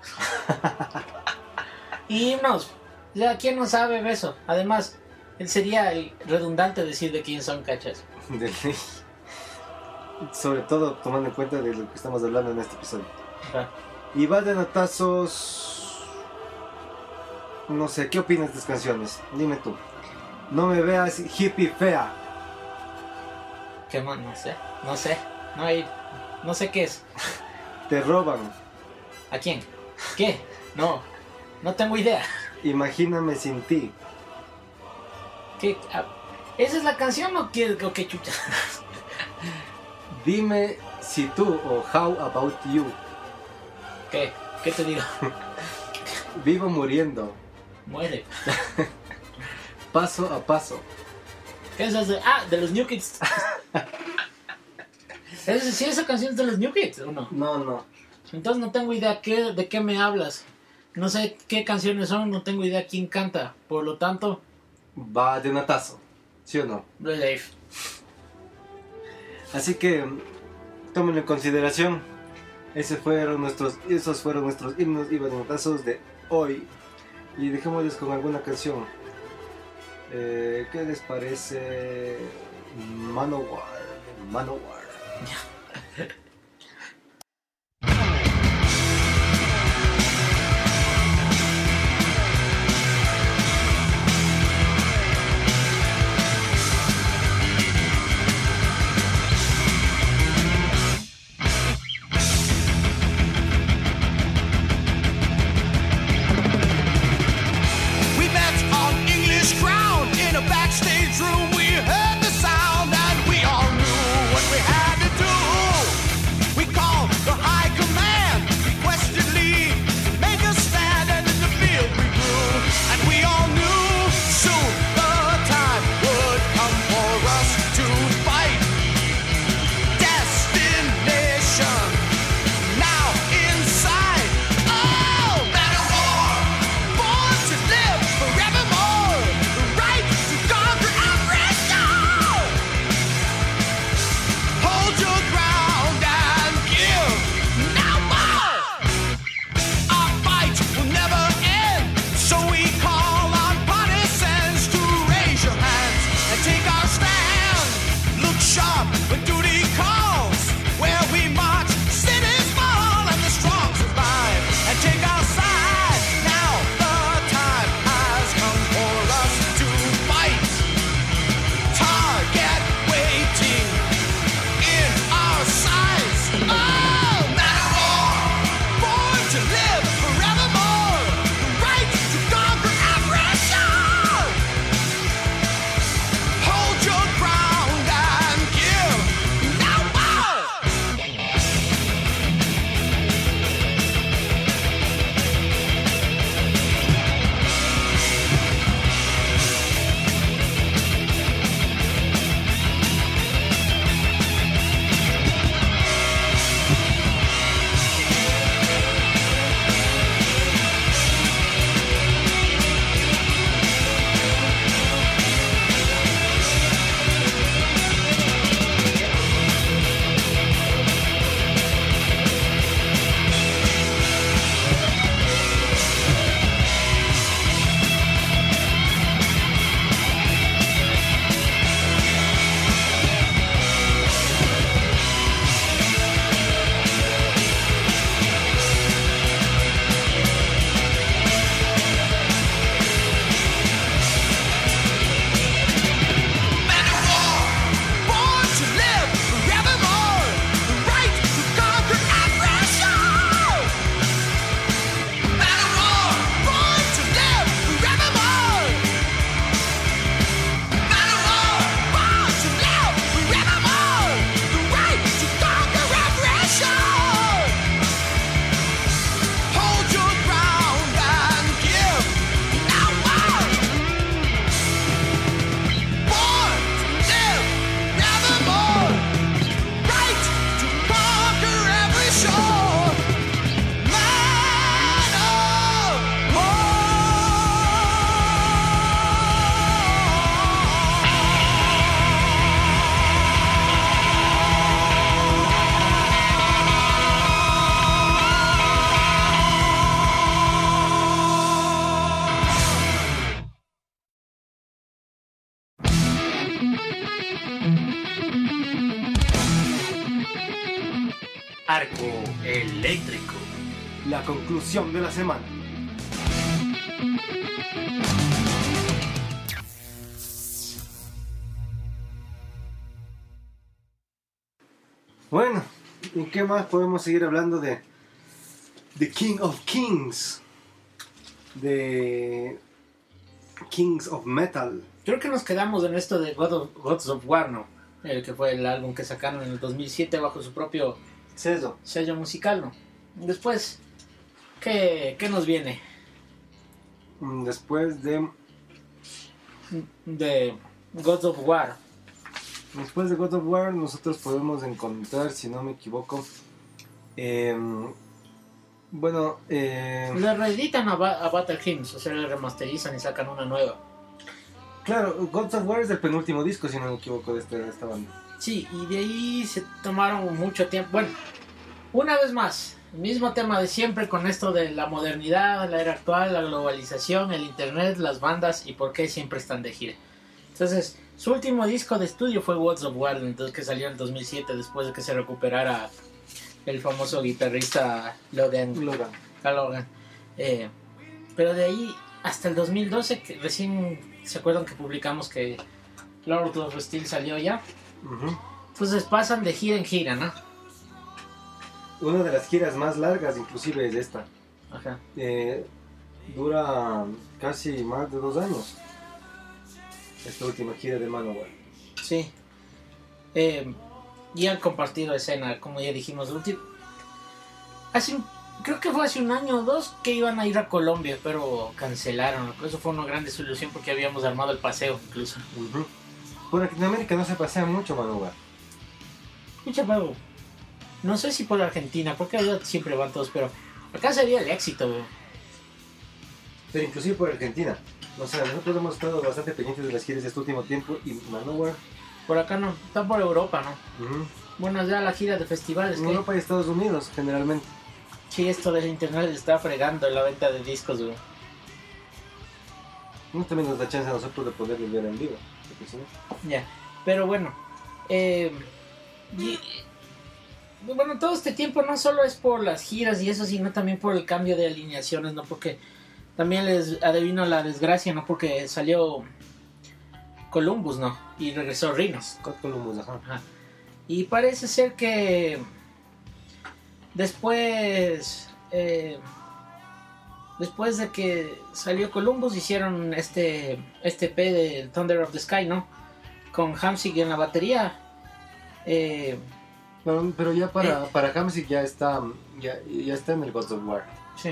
Y himnos, o sea, ¿quién no sabe eso? Además, sería redundante decir de quién son, ¿cachas? De ley. Sobre todo tomando en cuenta de lo que estamos hablando en este episodio. Ajá. Y vallenatazos. No sé, ¿qué opinas de estas canciones? Dime tú. No me veas hippie fea. ¿Qué más? No sé, no sé, no hay, no sé qué es. Te roban. ¿A quién? ¿Qué? No, no tengo idea. Imagíname sin ti. ¿Qué? Ah, ¿esa es la canción o qué, o qué chucha? Dime si tú o How About You. ¿Qué? ¿Qué te digo? Vivo muriendo. Muere. Paso a paso. ¿Qué es eso? Ah, de los New Kids. ¿Es, ¿Sí esa canción es de los New Kids o no? No, no. Entonces no tengo idea qué, de qué me hablas. No sé qué canciones son, no tengo idea quién canta. Por lo tanto, Vallenatazo. ¿Sí o no? Life. Así que tómenlo en consideración. Esos fueron nuestros, esos fueron nuestros himnos y vallenatazos de hoy. Y dejémosles con alguna canción. Eh, ¿Qué les parece? Manowar. Manowar. We met on English Crown in a backstage room. We heard the sound and we all knew what we had to do. Arco Eléctrico. La conclusión de la semana. Bueno, ¿y qué más podemos seguir hablando de The King of Kings? De Kings of Metal. Creo que nos quedamos en esto de God of, Gods of War, ¿no? El que fue el álbum que sacaron en el dos mil siete bajo su propio Sello. sello musical, ¿no? Después, ¿qué, qué nos viene? Mm, Después de De Gods of War. Después de God of War nosotros podemos encontrar, si no me equivoco, eh, bueno, eh, Le reeditan a, Ba- a Battle Hymns, o sea, le remasterizan y sacan una nueva. claro, God of War es el penúltimo disco, si no me equivoco, de, este, de esta banda. Sí, y de ahí se tomaron mucho tiempo. Bueno, una vez más, el mismo tema de siempre con esto de la modernidad, la era actual, la globalización, el internet, las bandas y por qué siempre están de gira. Entonces, su último disco de estudio fue Gods of War, entonces, que salió en el dos mil siete después de que se recuperara el famoso guitarrista Logan. Logan. Carl Logan. Eh, pero de ahí hasta el dos mil doce, que recién se acuerdan que publicamos que Lord of Steel salió ya. Ujú. Entonces pasan de gira en gira, ¿no? Una de las giras más largas inclusive es esta. Ajá. Eh, dura casi más de dos años. Esta última gira de Manowar. Sí. Eh, y han compartido escena, como ya dijimos. ulti- Hace un- creo que fue hace un año o dos que iban a ir a Colombia, pero cancelaron. Eso fue una gran desilusión porque habíamos armado el paseo incluso. Ujú. Por Latinoamérica no se pasea mucho Manowar. Escucha, Pablo, no sé si por Argentina, porque allá siempre van todos, pero acá sería el éxito, bro. Pero inclusive por Argentina. O sea, nosotros hemos estado bastante pendientes de las giras de este último tiempo y Manowar. Por acá no, está por Europa, ¿no? Ujú. Bueno, ya la gira de festivales, En que Europa y Estados Unidos generalmente. sí, esto del internet está fregando la venta de discos, bro. No también nos da chance a nosotros de poder ver en vivo. Porque si no- Ya, pero bueno, eh, y- bueno, todo este tiempo no solo es por las giras y eso, sino también por el cambio de alineaciones, ¿no? Porque también les adivino la desgracia, ¿no? Porque salió Columbus, ¿no? Y regresó Rhino. Scott Columbus, ajá. Ajá. Y parece ser que después, eh, después de que salió Columbus, hicieron este, este E P de Thunder of the Sky, ¿no? Con Hamsik en la batería. Eh, Pero, pero ya para, Eh. para Hamsik ya está, ya, ya está en el Gods of War. sí.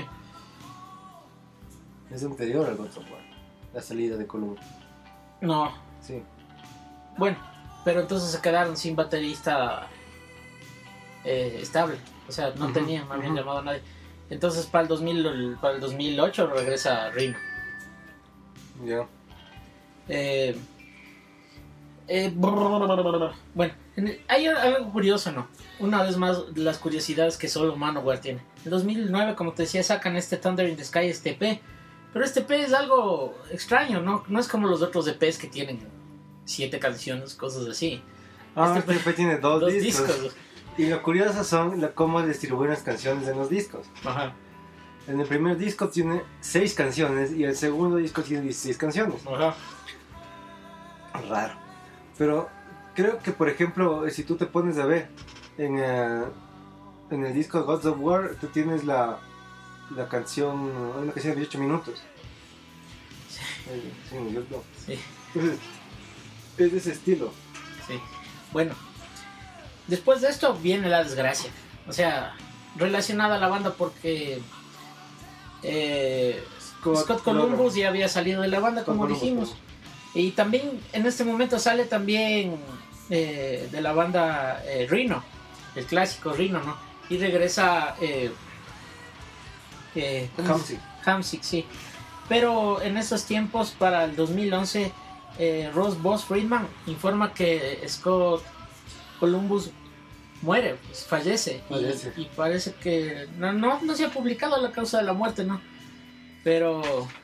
Es anterior al Gods of War. La salida de Columbus. No, Sí. bueno, pero entonces se quedaron sin baterista eh, estable. O sea, no Ujú, tenían, no habían ujú. llamado a nadie. Entonces para el, dos mil, para el dos mil ocho regresa Rhino. Ya. Eh, eh, bueno, en- hay algo curioso, ¿no? Una vez más, las curiosidades que solo Manowar tiene. En dos mil nueve, como te decía, sacan este Thunder in the Sky, este E P. Pero este E P es algo extraño, ¿no? No es como los otros E Ps que tienen siete canciones, cosas así. Ah, Este este P tiene dos, Dos discos. discos. Y lo curioso son la- cómo distribuyen las canciones en los discos. Ajá, En el primer disco tiene seis canciones y el segundo disco tiene dieciséis canciones. ajá. Raro. Pero creo que, por ejemplo, si tú te pones a ver en, eh, en el disco Gods of War, tú tienes la, la canción, una canción de dieciocho minutos. Eh, Sí, yo no. Sí, Entonces, es de ese estilo. sí. Bueno, después de esto viene la desgracia. O sea, relacionada a la banda porque eh, Scott, Columbus Logan. ya había salido de la banda, Scott como Columbus, dijimos. perdón. Y también en este momento sale también eh, de la banda eh, Rhino, el clásico Rhino, ¿no? Y regresa eh, eh, ¿cómo es? Hamsik. Hamsik, sí. Pero en esos tiempos, para el dos mil once, eh, Ross Boss Friedman informa que Scott Columbus muere, pues, fallece. Y- Fallece. Y, parece que no, no, no se ha publicado la causa de la muerte, ¿no? Pero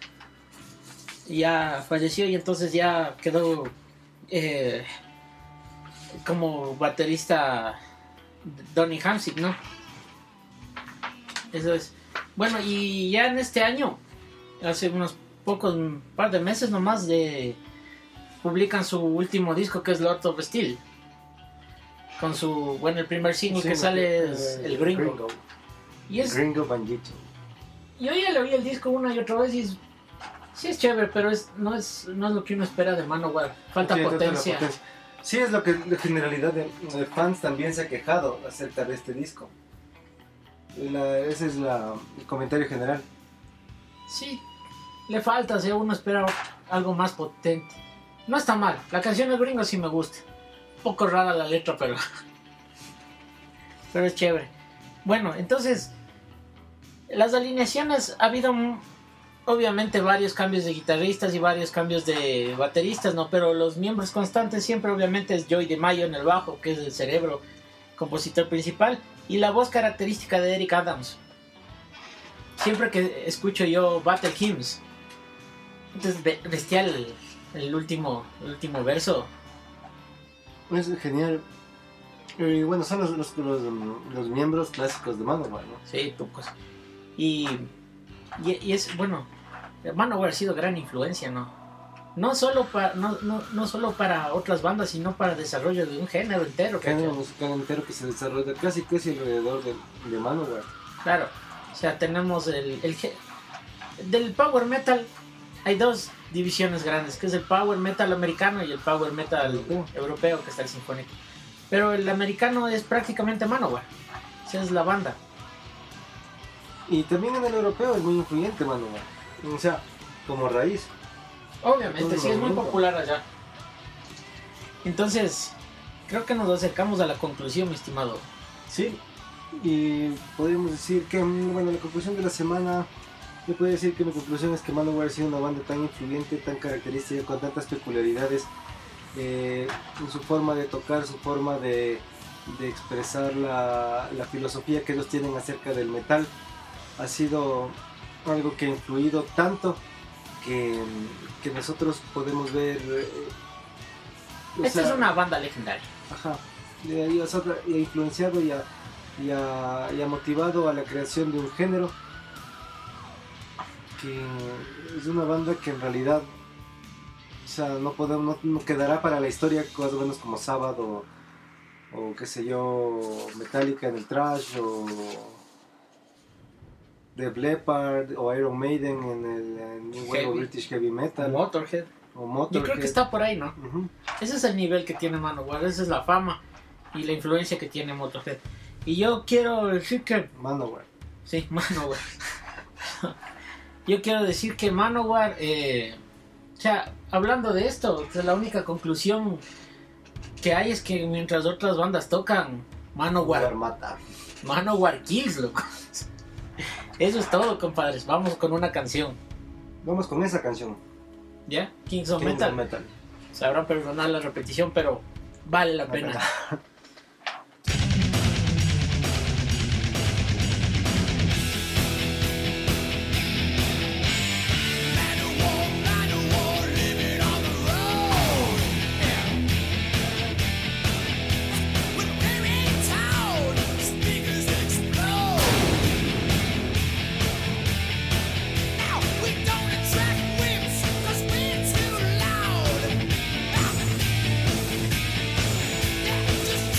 ya falleció y entonces ya quedó eh, como baterista Donny Hamsik, ¿no? Eso es. Bueno, y ya en este año, hace unos pocos, un par de meses nomás, de publican su último disco, que es Lord of Steel. Con su, bueno, el primer single Sí, que me- sale es eh, El Gringo. Y es, Gringo Bandicho. yo ya le oí el disco una y otra vez y es, sí es chévere, pero es, no, es, no es lo que uno espera de Manowar. Falta Sí, entonces la potencia. potencia. Sí, es lo que la generalidad de, de fans también se ha quejado acerca de este disco. La- ese es la, el comentario general. Sí, le falta, o sea, uno espera algo más potente. No está mal, la canción del Gringo sí me gusta. Un poco rara la letra, pero pero es chévere. Bueno, entonces las alineaciones, ha habido mm, obviamente varios cambios de guitarristas y varios cambios de bateristas, ¿no? Pero los miembros constantes siempre obviamente es Joey DeMaio en el bajo, que es el cerebro, compositor principal, y la voz característica de Eric Adams. Siempre que escucho yo Battle Hymns, entonces be- bestial el, el último el último verso. Es genial. Y bueno, son los, los, los, los miembros clásicos de Manowar, ¿no? Sí, tucos. Y, y, y es, bueno, Manowar ha sido gran influencia, ¿no? No solo, para, no, no, no solo para otras bandas, sino para el desarrollo de un género entero. Género ¿cachai? musical entero que se desarrolla casi casi alrededor de, de Manowar. Claro, o sea, tenemos el, el... gé- Del power metal hay dos divisiones grandes, que es el power metal americano y el power metal Europeo. europeo, que está el sinfónico. Pero el americano es prácticamente Manowar. Esa es la banda. Y también en el europeo es muy influyente Manowar. O sea, como raíz. Obviamente, sí, es muy Todo. popular allá. Entonces, creo que nos acercamos a la conclusión, mi estimado. Sí, y podríamos decir que, bueno, la conclusión de la semana, yo podría decir que mi conclusión es que Manowar ha sido una banda tan influyente, tan característica, con tantas peculiaridades eh, en su forma de tocar, su forma de, de expresar la, la filosofía que ellos tienen acerca del metal. Ha sido algo que ha influido tanto que, que nosotros podemos ver... eh, o Esta sea, es una banda legendaria. Ajá, y, y, o sea, y ha influenciado y ha, y, ha, y ha motivado a la creación de un género que es una banda que en realidad, o sea, no podemos, no, no quedará para la historia cosas buenas como Sábado o, o qué sé yo, Metallica en el thrash o Def Leppard o Iron Maiden en el en New Wave Heavy. of British Heavy Metal Motorhead. o Motorhead. Yo creo que está por ahí, ¿no? Ujú. Ese es el nivel que tiene Manowar, esa es la fama y la influencia que tiene Motorhead. Y yo quiero decir que... Manowar. Sí, Manowar. Yo quiero decir que Manowar... Eh, o sea, hablando de esto, o sea, la única conclusión que hay es que mientras otras bandas tocan, Manowar, mata. Manowar kills, loco. Eso es todo, compadres. Vamos con una canción. Vamos con esa canción. ¿Ya? Kings of Kings Metal. of Metal. Sabrán perdonar la repetición, pero vale la pena. Just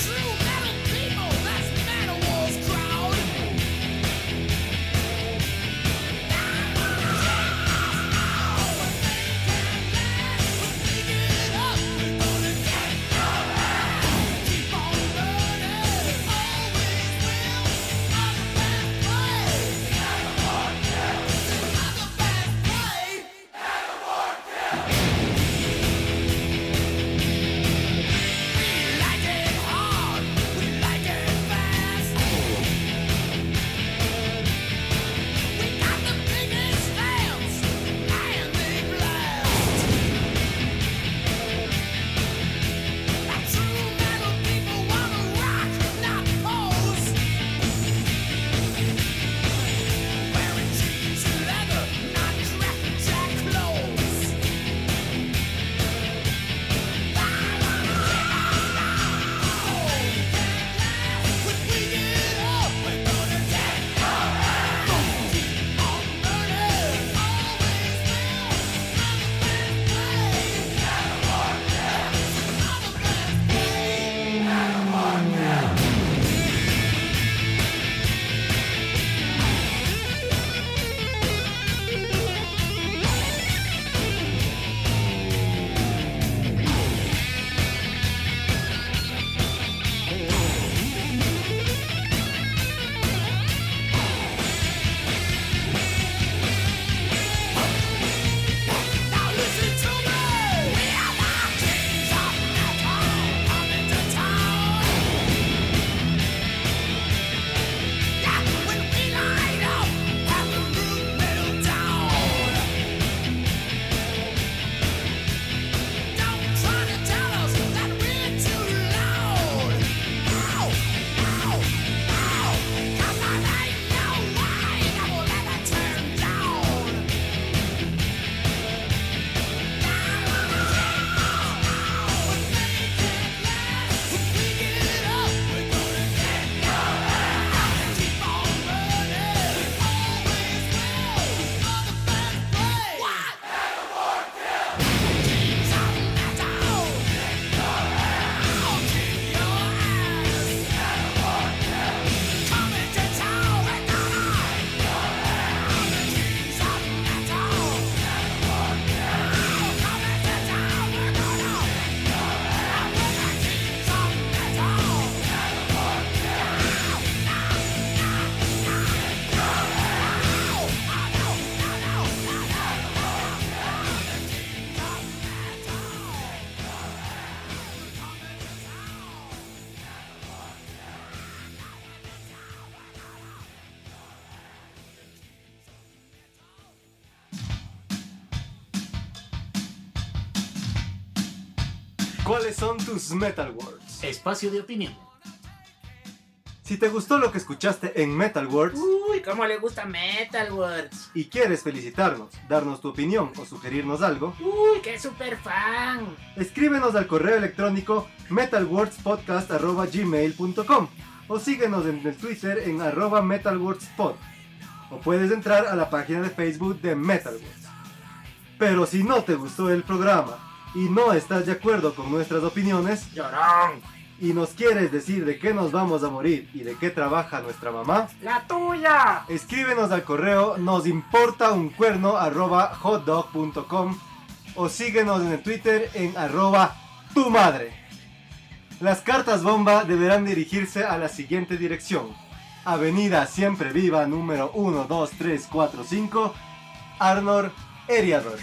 ¿Cuáles son tus Metal Words? Espacio de opinión. Si te gustó lo que escuchaste en Metal Words Uy, cómo le gusta Metal Words. y quieres felicitarnos, darnos tu opinión o sugerirnos algo, Uy, qué super fan. escríbenos al correo electrónico metalwordspodcast arroba gmail punto com o síguenos en el Twitter en arroba metalwordspod, o puedes entrar a la página de Facebook de Metal Words. Pero si no te gustó el programa y no estás de acuerdo con nuestras opiniones Llorón. y nos quieres decir de qué nos vamos a morir y de qué trabaja nuestra mamá, La tuya. escríbenos al correo nos importa un cuerno arroba hotdog punto com o síguenos en el Twitter en arroba tu madre. Las cartas bomba deberán dirigirse a la siguiente dirección: Avenida Siempre Viva número uno, dos, tres, cuatro, cinco, Arnor, Eriador.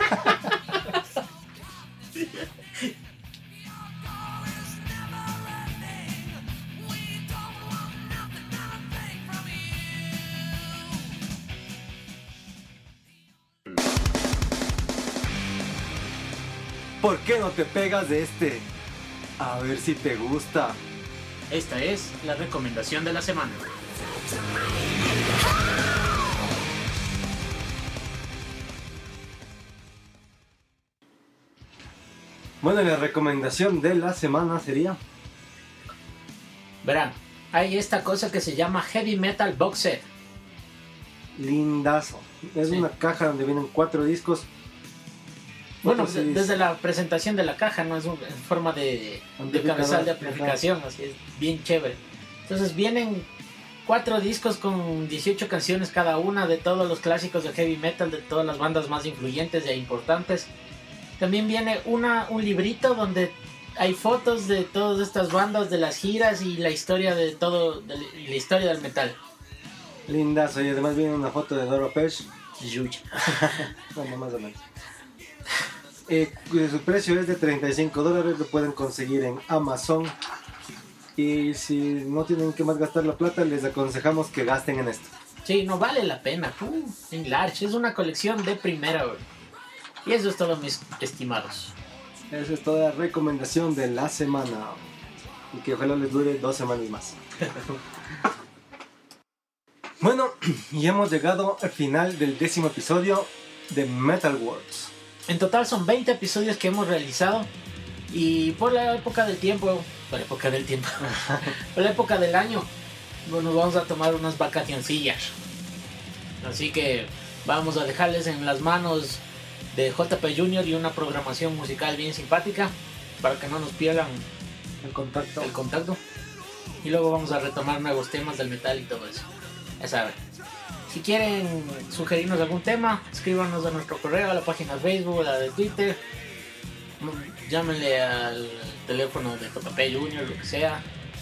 ¿Por qué no te pegas de este? A ver si te gusta. Esta es la recomendación de la semana. Bueno, la recomendación de la semana sería... Verán, hay esta cosa que se llama Heavy Metal Box Set. Lindazo. Es Sí. una caja donde vienen cuatro discos. Bueno, Cuatro C de- Ds. desde la presentación de la caja, ¿no? Es un- en forma de, de Amplificador, cabezal de ajá. amplificación, así es bien chévere. Entonces vienen cuatro discos con dieciocho canciones cada una de todos los clásicos de heavy metal, de todas las bandas más influyentes e importantes. También viene una, un librito donde hay fotos de todas estas bandas, de las giras y la historia de todo, de la- y la historia del metal. Lindazo. Y además viene una foto de Doro Pesh. Yuya. Bueno, más o menos. Eh, su precio es de treinta y cinco dólares. Lo pueden conseguir en Amazon. Y si no tienen que más gastar la plata, les aconsejamos que gasten en esto. Sí, no vale la pena. Uh, en Large es una colección de primera, bro. Y eso es todo, mis estimados. Esa es toda la recomendación de la semana. Y que ojalá les dure dos semanas más. Bueno, y hemos llegado al final del décimo episodio de Metal Words. En total son veinte episodios que hemos realizado. Y por la época del tiempo, por la época del tiempo, por la época del año, bueno, vamos a tomar unas vacacioncillas. Así que vamos a dejarles en las manos de J P Junior y una programación musical bien simpática para que no nos pierdan El contacto. el contacto. Y luego vamos a retomar nuevos temas del metal y todo eso. Ya saben. Si quieren sugerirnos algún tema, escríbanos a nuestro correo, a la página de Facebook, a la de Twitter. Llámenle al teléfono de J P Junior, lo que sea.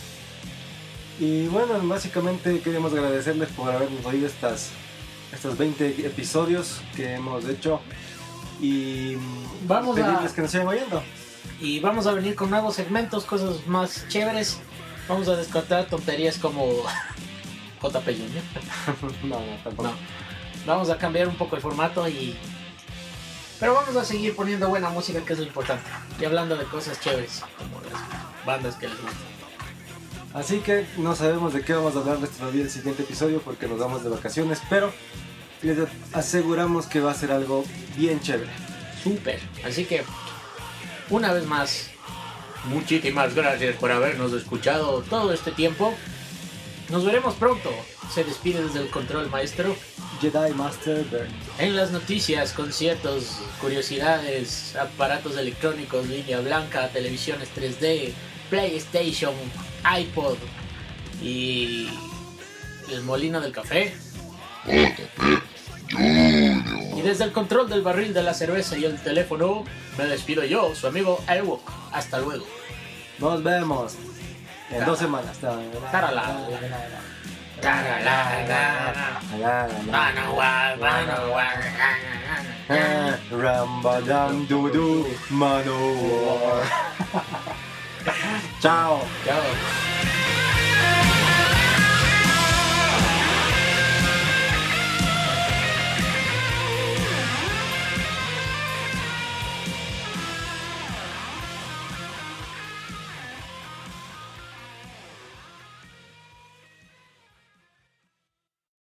Y bueno, básicamente queremos agradecerles por habernos oído estas, estos veinte episodios que hemos hecho. Y Vamos a- pedirles que nos sigan oyendo. Y vamos a venir con nuevos segmentos, cosas más chéveres. Vamos a descartar tonterías como J P Junior. No, no, tampoco. No. Vamos a cambiar un poco el formato y... Pero vamos a seguir poniendo buena música, que es lo importante. Y hablando de cosas chéveres, como las bandas que les gustan. Así que no sabemos de qué vamos a hablarles todavía en el siguiente episodio porque nos vamos de vacaciones, pero les aseguramos que va a ser algo bien chévere. Súper. Así que, una vez más, muchísimas gracias por habernos escuchado todo este tiempo. Nos veremos pronto. Se despide desde el control maestro. Jedi Master Burn. En las noticias, conciertos, curiosidades, aparatos electrónicos, línea blanca, televisiones tres D, PlayStation, iPod y el molino del café. J P Junior. Y desde el control del barril de la cerveza y el teléfono, me despido yo, su amigo Airwalk. Hasta luego. Nos vemos en dos semanas. Tarala. Tarala. Manowar, Manowar. Rambadam Dudu Manowar. Chao. Chao.